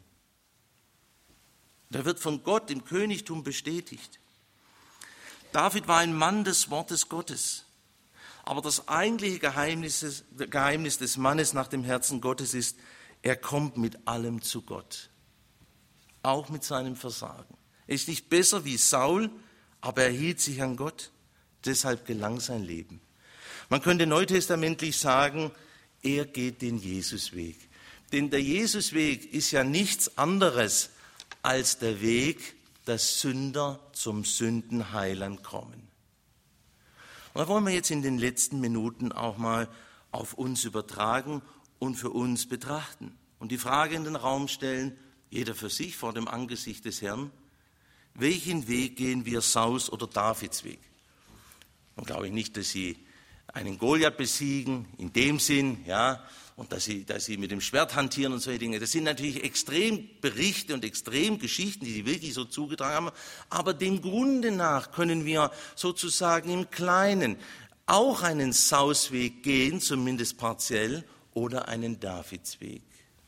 Und er wird von Gott im Königtum bestätigt. David war ein Mann des Wortes Gottes. Aber das eigentliche Geheimnis des Mannes nach dem Herzen Gottes ist, er kommt mit allem zu Gott. Auch mit seinem Versagen. Er ist nicht besser wie Saul, aber er hielt sich an Gott. Deshalb gelang sein Leben. Man könnte neutestamentlich sagen, er geht den Jesusweg. Denn der Jesusweg ist ja nichts anderes als der Weg, dass Sünder zum Sündenheiland kommen. Und da wollen wir jetzt in den letzten Minuten auch mal auf uns übertragen und für uns betrachten. Und die Frage in den Raum stellen, jeder für sich vor dem Angesicht des Herrn, welchen Weg gehen wir, Sauls oder Davids Weg? Nun glaube ich nicht, dass sie einen Goliath besiegen, in dem Sinn, ja, und dass sie mit dem Schwert hantieren und solche Dinge. Das sind natürlich Extremberichte und Extremgeschichten, die sie wirklich so zugetragen haben. Aber dem Grunde nach können wir sozusagen im Kleinen auch einen Saulsweg gehen, zumindest partiell, oder einen Davidsweg.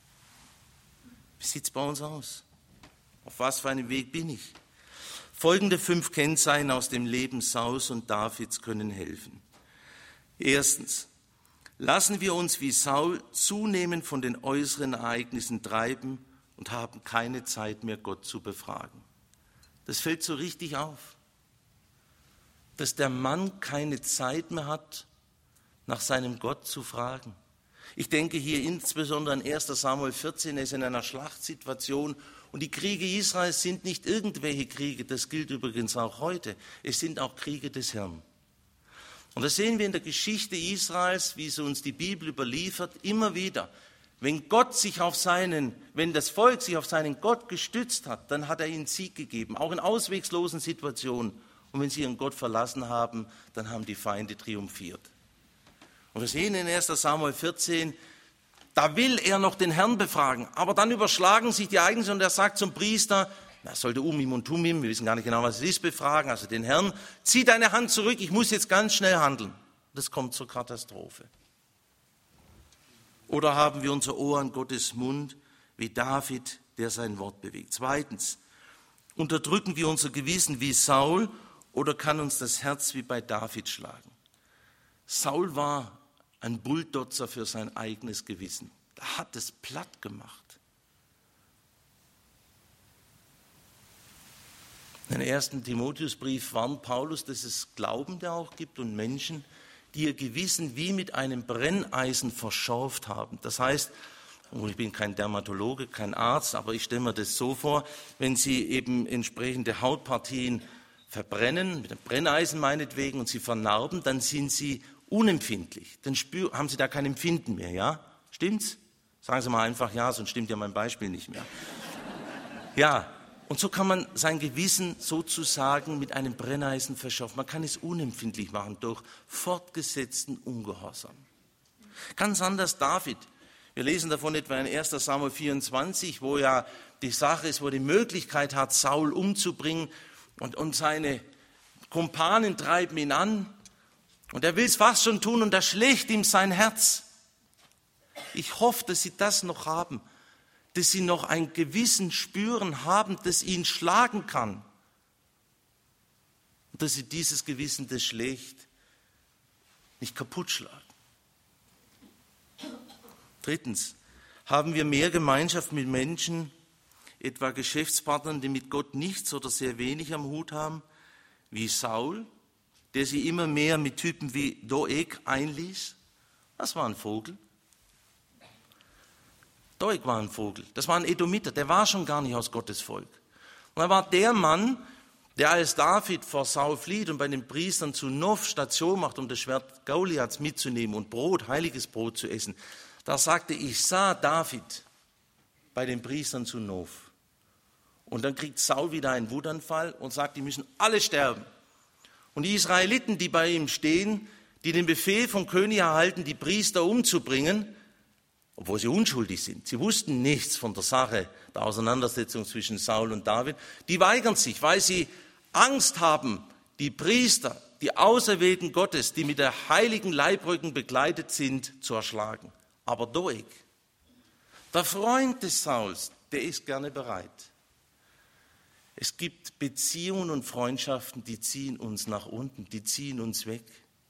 Wie sieht es bei uns aus? Auf was für einem Weg bin ich? Folgende 5 Kennzeichen aus dem Leben Sauls und Davids können helfen. Erstens, lassen wir uns wie Saul zunehmend von den äußeren Ereignissen treiben und haben keine Zeit mehr, Gott zu befragen. Das fällt so richtig auf, dass der Mann keine Zeit mehr hat, nach seinem Gott zu fragen. Ich denke hier insbesondere an 1. Samuel 14, er ist in einer Schlachtsituation und die Kriege Israels sind nicht irgendwelche Kriege, das gilt übrigens auch heute, es sind auch Kriege des Herrn. Und das sehen wir in der Geschichte Israels, wie sie uns die Bibel überliefert, immer wieder. Wenn das Volk sich auf seinen Gott gestützt hat, dann hat er ihnen Sieg gegeben, auch in ausweglosen Situationen. Und wenn sie ihren Gott verlassen haben, dann haben die Feinde triumphiert. Und wir sehen in 1. Samuel 14, da will er noch den Herrn befragen, aber dann überschlagen sich die Ereignisse und er sagt zum Priester, er sollte Umim und Tumim, wir wissen gar nicht genau, was es ist, befragen, also den Herrn, zieh deine Hand zurück, ich muss jetzt ganz schnell handeln. Das kommt zur Katastrophe. Oder haben wir unser Ohr an Gottes Mund, wie David, der sein Wort bewegt. Zweitens, unterdrücken wir unser Gewissen wie Saul oder kann uns das Herz wie bei David schlagen? Saul war ein Bulldozer für sein eigenes Gewissen. Er hat es platt gemacht. Im 1. Timotheusbrief warnt Paulus, dass es Glaubende auch gibt und Menschen, die ihr Gewissen wie mit einem Brenneisen verschorft haben. Das heißt, ich bin kein Dermatologe, kein Arzt, aber ich stelle mir das so vor, wenn sie eben entsprechende Hautpartien verbrennen, mit einem Brenneisen meinetwegen, und sie vernarben, dann sind sie unempfindlich. Dann haben sie da kein Empfinden mehr, ja? Stimmt's? Sagen Sie mal einfach ja, sonst stimmt ja mein Beispiel nicht mehr. Ja, und so kann man sein Gewissen sozusagen mit einem Brenneisen verschaffen. Man kann es unempfindlich machen durch fortgesetzten Ungehorsam. Ganz anders David. Wir lesen davon etwa in 1. Samuel 24, wo ja die Sache ist, wo er die Möglichkeit hat, Saul umzubringen und seine Kumpanen treiben ihn an und er will es fast schon tun und da schlägt ihm sein Herz. Ich hoffe, dass Sie das noch haben, dass sie noch ein Gewissen spüren haben, das ihn schlagen kann. Und dass sie dieses Gewissen, das schlägt, nicht kaputt schlagen. Drittens, haben wir mehr Gemeinschaft mit Menschen, etwa Geschäftspartnern, die mit Gott nichts oder sehr wenig am Hut haben, wie Saul, der sie immer mehr mit Typen wie Doeg einließ? Das war ein Vogel. Doeg war ein Vogel. Das war ein Edomiter, der war schon gar nicht aus Gottes Volk. Und er war der Mann, der als David vor Saul flieht und bei den Priestern zu Nof Station macht, um das Schwert Goliaths mitzunehmen und Brot, heiliges Brot zu essen. Da sagte, ich sah David bei den Priestern zu Nof. Und dann kriegt Saul wieder einen Wutanfall und sagt, die müssen alle sterben. Und die Israeliten, die bei ihm stehen, die den Befehl vom König erhalten, die Priester umzubringen, obwohl sie unschuldig sind, sie wussten nichts von der Sache, der Auseinandersetzung zwischen Saul und David, die weigern sich, weil sie Angst haben, die Priester, die Auserwählten Gottes, die mit der heiligen Leibrücken begleitet sind, zu erschlagen. Aber Doeg, der Freund des Sauls, der ist gerne bereit. Es gibt Beziehungen und Freundschaften, die ziehen uns nach unten, die ziehen uns weg.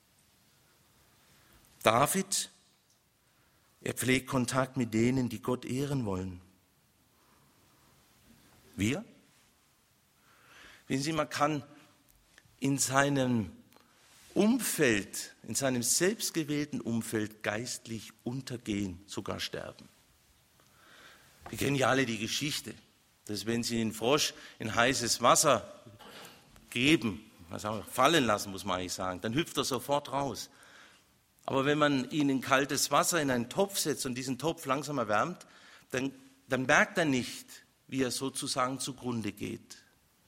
David, er pflegt Kontakt mit denen, die Gott ehren wollen. Wir? Wissen Sie, man kann in seinem Umfeld, in seinem selbstgewählten Umfeld geistlich untergehen, sogar sterben. Wir kennen ja alle die Geschichte, dass wenn Sie einen Frosch in heißes Wasser geben, also fallen lassen, muss man eigentlich sagen, dann hüpft er sofort raus. Aber wenn man ihn in kaltes Wasser in einen Topf setzt und diesen Topf langsam erwärmt, dann merkt er nicht, wie er sozusagen zugrunde geht.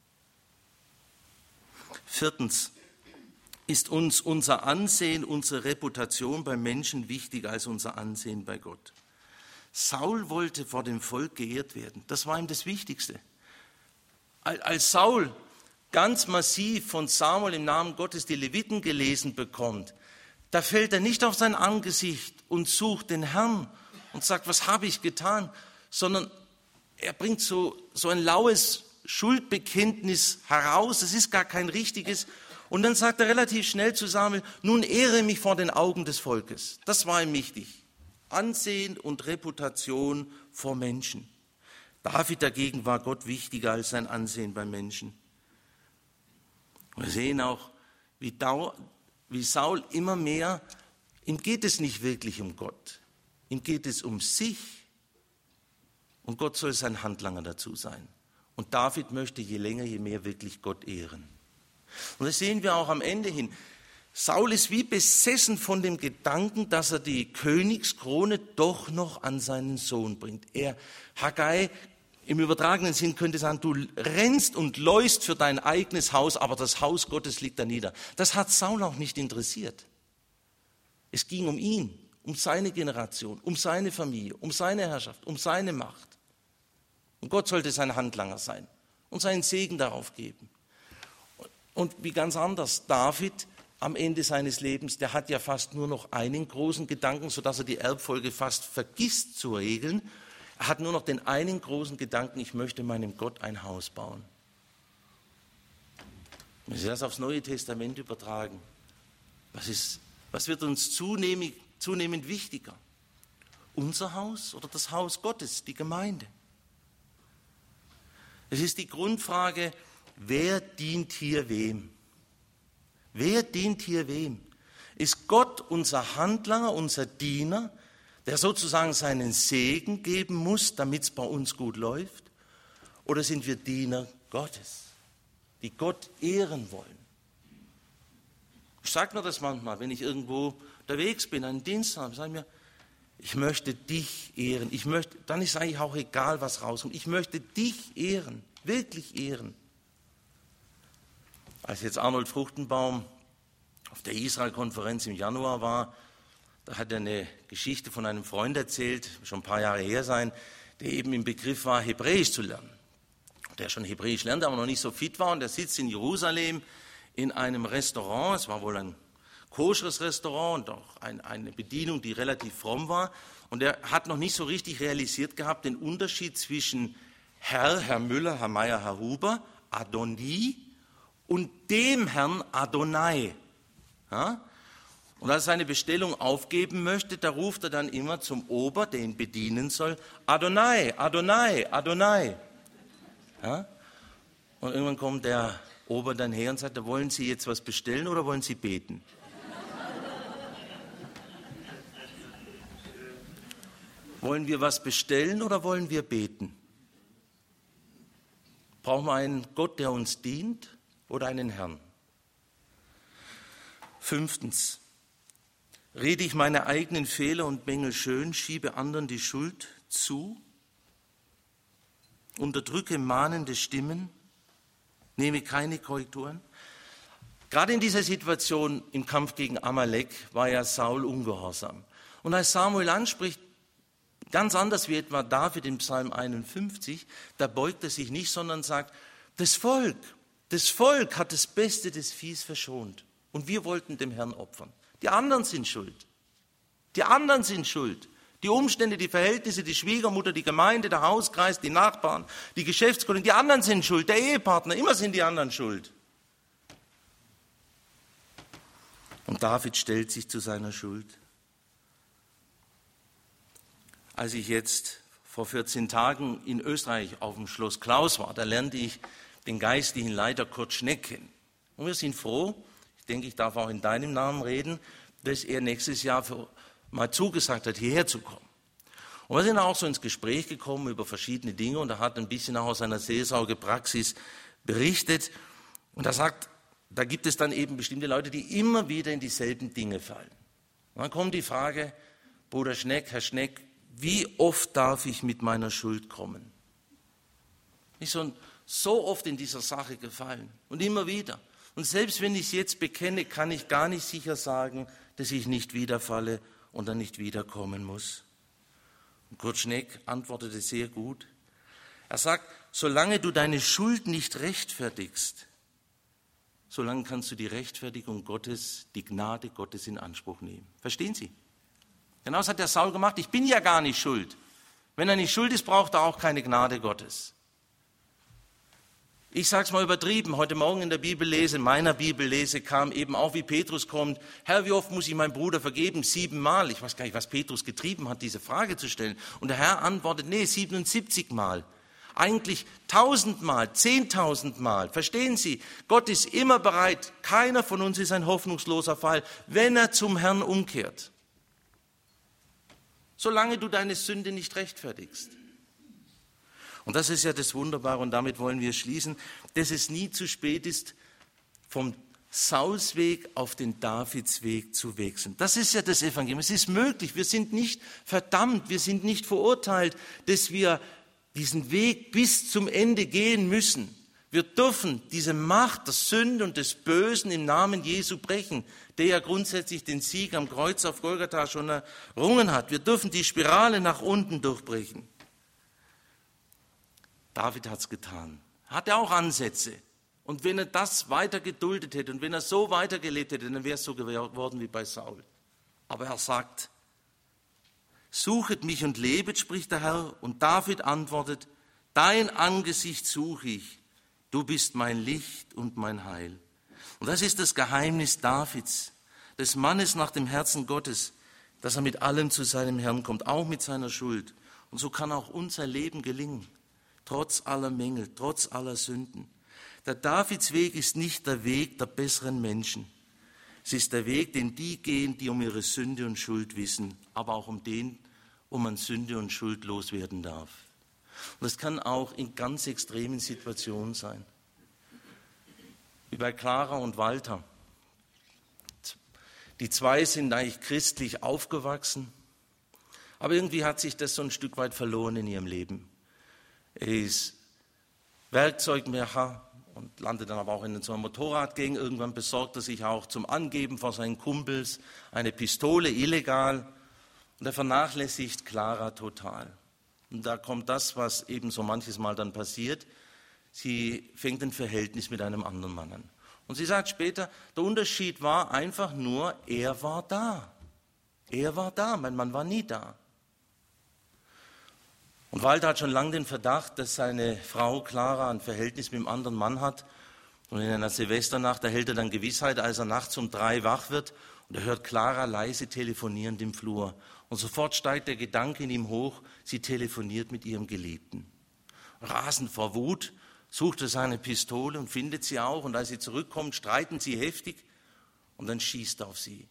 Viertens, ist uns unser Ansehen, unsere Reputation beim Menschen wichtiger als unser Ansehen bei Gott? Saul wollte vor dem Volk geehrt werden. Das war ihm das Wichtigste. Als Saul ganz massiv von Samuel im Namen Gottes die Leviten gelesen bekommt, da fällt er nicht auf sein Angesicht und sucht den Herrn und sagt, was habe ich getan, sondern er bringt so ein laues Schuldbekenntnis heraus, es ist gar kein richtiges. Und dann sagt er relativ schnell zu Samuel, nun ehre mich vor den Augen des Volkes. Das war ihm wichtig. Ansehen und Reputation vor Menschen. David dagegen war Gott wichtiger als sein Ansehen beim Menschen. Wir sehen auch, wie Saul immer mehr, ihm geht es nicht wirklich um Gott. Ihm geht es um sich. Und Gott soll sein Handlanger dazu sein. Und David möchte je länger, je mehr wirklich Gott ehren. Und das sehen wir auch am Ende hin. Saul ist wie besessen von dem Gedanken, dass er die Königskrone doch noch an seinen Sohn bringt. Haggai, im übertragenen Sinn könnte sagen, du rennst und läufst für dein eigenes Haus, aber das Haus Gottes liegt da nieder. Das hat Saul auch nicht interessiert. Es ging um ihn, um seine Generation, um seine Familie, um seine Herrschaft, um seine Macht. Und Gott sollte sein Handlanger sein und seinen Segen darauf geben. Und wie ganz anders, David am Ende seines Lebens, der hat ja fast nur noch einen großen Gedanken, sodass er die Erbfolge fast vergisst zu regeln. Er hat nur noch den einen großen Gedanken, ich möchte meinem Gott ein Haus bauen. Wenn Sie das aufs Neue Testament übertragen, was wird uns zunehmend wichtiger? Unser Haus oder das Haus Gottes, die Gemeinde? Es ist die Grundfrage, wer dient hier wem? Wer dient hier wem? Ist Gott unser Handlanger, unser Diener, der sozusagen seinen Segen geben muss, damit es bei uns gut läuft? Oder sind wir Diener Gottes, die Gott ehren wollen? Ich sage mir das manchmal, wenn ich irgendwo unterwegs bin, einen Dienst habe, sage ich mir, ich möchte dich ehren. Dann ist eigentlich auch egal, was rauskommt. Ich möchte dich ehren, wirklich ehren. Als jetzt Arnold Fruchtenbaum auf der Israel-Konferenz im Januar war, da hat er eine Geschichte von einem Freund erzählt, schon ein paar Jahre her sein, der eben im Begriff war, Hebräisch zu lernen. Der schon Hebräisch lernte, aber noch nicht so fit war. Und der sitzt in Jerusalem in einem Restaurant, es war wohl ein koscheres Restaurant und auch eine Bedienung, die relativ fromm war. Und er hat noch nicht so richtig realisiert gehabt, den Unterschied zwischen Herr Müller, Herr Meier, Herr Huber, Adoni, und dem Herrn Adonai. Ja? Und als er seine Bestellung aufgeben möchte, da ruft er dann immer zum Ober, der ihn bedienen soll, Adonai, Adonai, Adonai. Ja? Und irgendwann kommt der Ober dann her und sagt, wollen Sie jetzt was bestellen oder wollen Sie beten? Wollen wir was bestellen oder wollen wir beten? Brauchen wir einen Gott, der uns dient, oder einen Herrn? 5. Rede ich meine eigenen Fehler und Mängel schön, schiebe anderen die Schuld zu, unterdrücke mahnende Stimmen, nehme keine Korrekturen. Gerade in dieser Situation im Kampf gegen Amalek war ja Saul ungehorsam. Und als Samuel anspricht, ganz anders wie etwa David im Psalm 51, da beugt er sich nicht, sondern sagt, das Volk hat das Beste des Viehs verschont und wir wollten dem Herrn opfern. Die anderen sind schuld. Die anderen sind schuld. Die Umstände, die Verhältnisse, die Schwiegermutter, die Gemeinde, der Hauskreis, die Nachbarn, die Geschäftskollegen, die anderen sind schuld. Der Ehepartner, immer sind die anderen schuld. Und David stellt sich zu seiner Schuld. Als ich jetzt vor 14 Tagen in Österreich auf dem Schloss Klaus war, da lernte ich den geistlichen Leiter Kurt Schneck kennen. Und wir sind froh, ich denke, ich darf auch in deinem Namen reden, dass er nächstes Jahr mal zugesagt hat, hierher zu kommen. Und wir sind auch so ins Gespräch gekommen über verschiedene Dinge und er hat ein bisschen auch aus seiner Seelsorgepraxis berichtet. Und er sagt, da gibt es dann eben bestimmte Leute, die immer wieder in dieselben Dinge fallen. Und dann kommt die Frage, Bruder Schneck, Herr Schneck, wie oft darf ich mit meiner Schuld kommen? Ich so oft in dieser Sache gefallen und immer wieder. Und selbst wenn ich es jetzt bekenne, kann ich gar nicht sicher sagen, dass ich nicht wieder falle und dann nicht wiederkommen muss. Und Kurt Schneck antwortete sehr gut. Er sagt, solange du deine Schuld nicht rechtfertigst, solange kannst du die Rechtfertigung Gottes, die Gnade Gottes in Anspruch nehmen. Verstehen Sie? Genau das hat der Saul gemacht. Ich bin ja gar nicht schuld. Wenn er nicht schuld ist, braucht er auch keine Gnade Gottes. Ich sage es mal übertrieben, heute Morgen in der Bibellese, meiner Bibellese, kam eben auch, wie Petrus kommt, Herr, wie oft muss ich meinem Bruder vergeben? 7-mal. Ich weiß gar nicht, was Petrus getrieben hat, diese Frage zu stellen. Und der Herr antwortet, nee, 77 Mal. Eigentlich 1000 Mal, 10.000 Mal. Verstehen Sie, Gott ist immer bereit. Keiner von uns ist ein hoffnungsloser Fall, wenn er zum Herrn umkehrt. Solange du deine Sünde nicht rechtfertigst. Und das ist ja das Wunderbare, und damit wollen wir schließen, dass es nie zu spät ist, vom Saulsweg auf den Davidsweg zu wechseln. Das ist ja das Evangelium. Es ist möglich. Wir sind nicht verdammt, wir sind nicht verurteilt, dass wir diesen Weg bis zum Ende gehen müssen. Wir dürfen diese Macht der Sünde und des Bösen im Namen Jesu brechen, der ja grundsätzlich den Sieg am Kreuz auf Golgatha schon errungen hat. Wir dürfen die Spirale nach unten durchbrechen. David hat es getan. Hat er auch Ansätze. Und wenn er das weiter geduldet hätte und wenn er so weitergelebt hätte, dann wäre es so geworden wie bei Saul. Aber er sagt, suchet mich und lebet, spricht der Herr. Und David antwortet, dein Angesicht suche ich. Du bist mein Licht und mein Heil. Und das ist das Geheimnis Davids, des Mannes nach dem Herzen Gottes, dass er mit allem zu seinem Herrn kommt, auch mit seiner Schuld. Und so kann auch unser Leben gelingen. Trotz aller Mängel, trotz aller Sünden. Der Davidsweg ist nicht der Weg der besseren Menschen. Es ist der Weg, den die gehen, die um ihre Sünde und Schuld wissen, aber auch um den, wo man Sünde und Schuld loswerden darf. Und das kann auch in ganz extremen Situationen sein. Wie bei Clara und Walter. Die zwei sind eigentlich christlich aufgewachsen, aber irgendwie hat sich das so ein Stück weit verloren in ihrem Leben. Er ist Werkzeugmacher und landet dann aber auch in so einer Motorradgang. Irgendwann besorgt er sich auch zum Angeben vor seinen Kumpels eine Pistole, illegal. Und er vernachlässigt Clara total. Und da kommt das, was eben so manches Mal dann passiert. Sie fängt ein Verhältnis mit einem anderen Mann an. Und sie sagt später, der Unterschied war einfach nur, er war da. Er war da, mein Mann war nie da. Und Walter hat schon lange den Verdacht, dass seine Frau Clara ein Verhältnis mit einem anderen Mann hat. Und in einer Silvesternacht erhält er dann Gewissheit, als er nachts um 3 wach wird und er hört Clara leise telefonierend im Flur. Und sofort steigt der Gedanke in ihm hoch, sie telefoniert mit ihrem Geliebten. Rasend vor Wut sucht er seine Pistole und findet sie auch. Und als sie zurückkommt, streiten sie heftig und dann schießt er auf sie.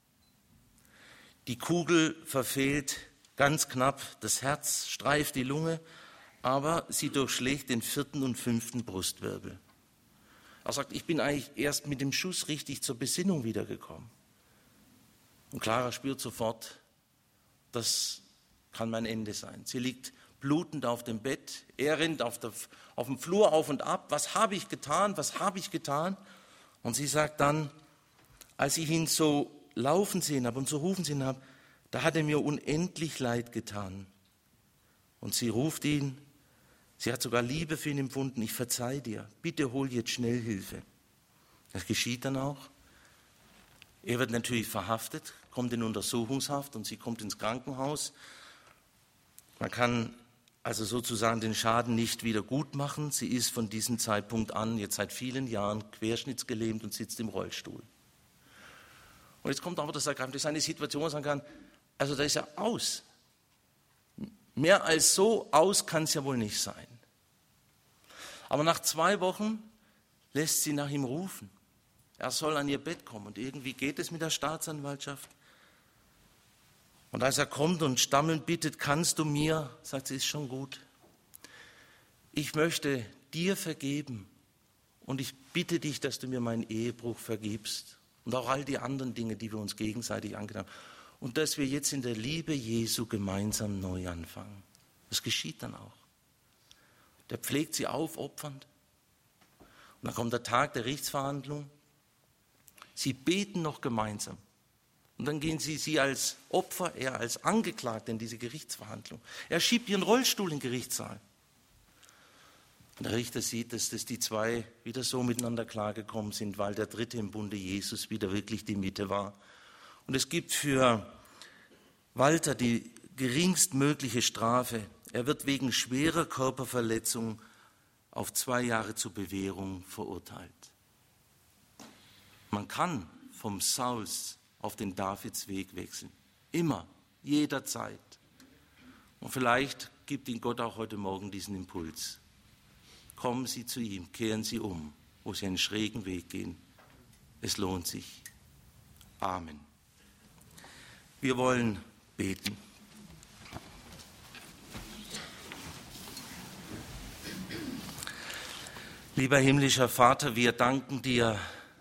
Die Kugel verfehlt ganz knapp das Herz, streift die Lunge, aber sie durchschlägt den 4. und 5. Brustwirbel. Er sagt, ich bin eigentlich erst mit dem Schuss richtig zur Besinnung wiedergekommen. Und Clara spürt sofort, das kann mein Ende sein. Sie liegt blutend auf dem Bett, er rennt auf dem Flur auf und ab. Was habe ich getan? Was habe ich getan? Und sie sagt dann, als ich ihn so laufen sehen habe und so rufen sehen habe, da hat er mir unendlich leid getan. Und sie ruft ihn, sie hat sogar Liebe für ihn empfunden, ich verzeih dir, bitte hol jetzt schnell Hilfe. Das geschieht dann auch. Er wird natürlich verhaftet, kommt in Untersuchungshaft und sie kommt ins Krankenhaus. Man kann also sozusagen den Schaden nicht wieder gut machen. Sie ist von diesem Zeitpunkt an, jetzt seit vielen Jahren, querschnittsgelähmt und sitzt im Rollstuhl. Und jetzt kommt aber das Ergreifende, das ist eine Situation, wo man sagen kann, also da ist ja aus. Mehr als so aus kann es ja wohl nicht sein. Aber nach 2 Wochen lässt sie nach ihm rufen. Er soll an ihr Bett kommen. Und irgendwie geht es mit der Staatsanwaltschaft. Und als er kommt und stammelnd bittet, kannst du mir, sagt sie, ist schon gut. Ich möchte dir vergeben und ich bitte dich, dass du mir meinen Ehebruch vergibst und auch all die anderen Dinge, die wir uns gegenseitig angetan haben. Und dass wir jetzt in der Liebe Jesu gemeinsam neu anfangen. Das geschieht dann auch. Der pflegt sie aufopfernd. Und dann kommt der Tag der Gerichtsverhandlung. Sie beten noch gemeinsam. Und dann gehen sie als Opfer, er als Angeklagter in diese Gerichtsverhandlung. Er schiebt ihren Rollstuhl in den Gerichtssaal. Und der Richter sieht, dass die 2 wieder so miteinander klargekommen sind, weil der Dritte im Bunde, Jesus, wieder wirklich die Mitte war. Und es gibt für Walter die geringstmögliche Strafe. Er wird wegen schwerer Körperverletzung auf 2 Jahre zur Bewährung verurteilt. Man kann vom Sauls auf den Davidsweg wechseln. Immer, jederzeit. Und vielleicht gibt Ihnen Gott auch heute Morgen diesen Impuls. Kommen Sie zu ihm, kehren Sie um, wo Sie einen schrägen Weg gehen. Es lohnt sich. Amen. Wir wollen beten. Lieber himmlischer Vater, wir danken dir,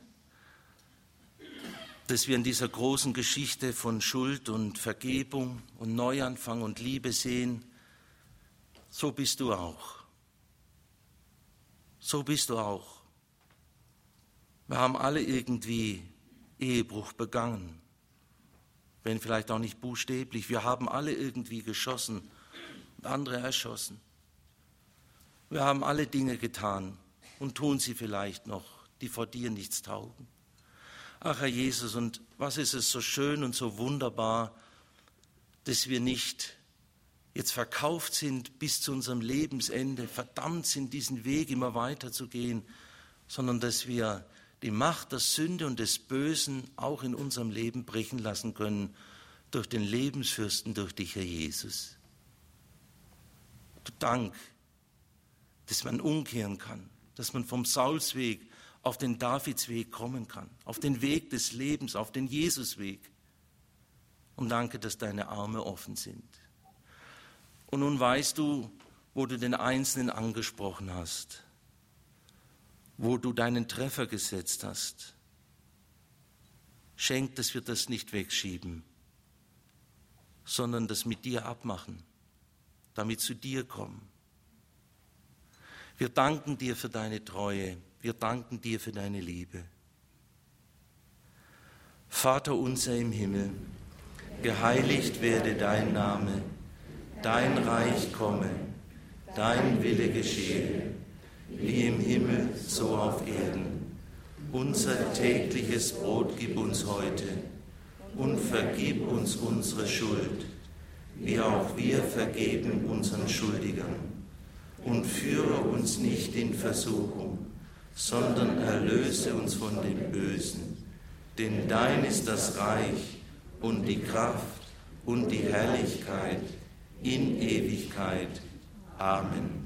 dass wir in dieser großen Geschichte von Schuld und Vergebung und Neuanfang und Liebe sehen, so bist du auch. So bist du auch. Wir haben alle irgendwie Ehebruch begangen, wenn vielleicht auch nicht buchstäblich. Wir haben alle irgendwie geschossen und andere erschossen. Wir haben alle Dinge getan und tun sie vielleicht noch, die vor dir nichts taugen. Ach Herr Jesus, und was ist es so schön und so wunderbar, dass wir nicht jetzt verkauft sind bis zu unserem Lebensende, verdammt sind, diesen Weg immer weiter zu gehen, sondern dass wir die Macht der Sünde und des Bösen auch in unserem Leben brechen lassen können durch den Lebensfürsten, durch dich, Herr Jesus. Du Dank, dass man umkehren kann, dass man vom Saulsweg auf den Davidsweg kommen kann, auf den Weg des Lebens, auf den Jesusweg. Und danke, dass deine Arme offen sind. Und nun weißt du, wo du den Einzelnen angesprochen hast, wo du deinen Treffer gesetzt hast. Schenk, dass wir das nicht wegschieben, sondern das mit dir abmachen, damit zu dir kommen. Wir danken dir für deine Treue. Wir danken dir für deine Liebe. Vater unser im Himmel, geheiligt werde dein Name, dein Reich komme, dein Wille geschehe, wie im Himmel, so auf Erden. Unser tägliches Brot gib uns heute und vergib uns unsere Schuld, wie auch wir vergeben unseren Schuldigern. Und führe uns nicht in Versuchung, sondern erlöse uns von dem Bösen. Denn dein ist das Reich und die Kraft und die Herrlichkeit in Ewigkeit. Amen.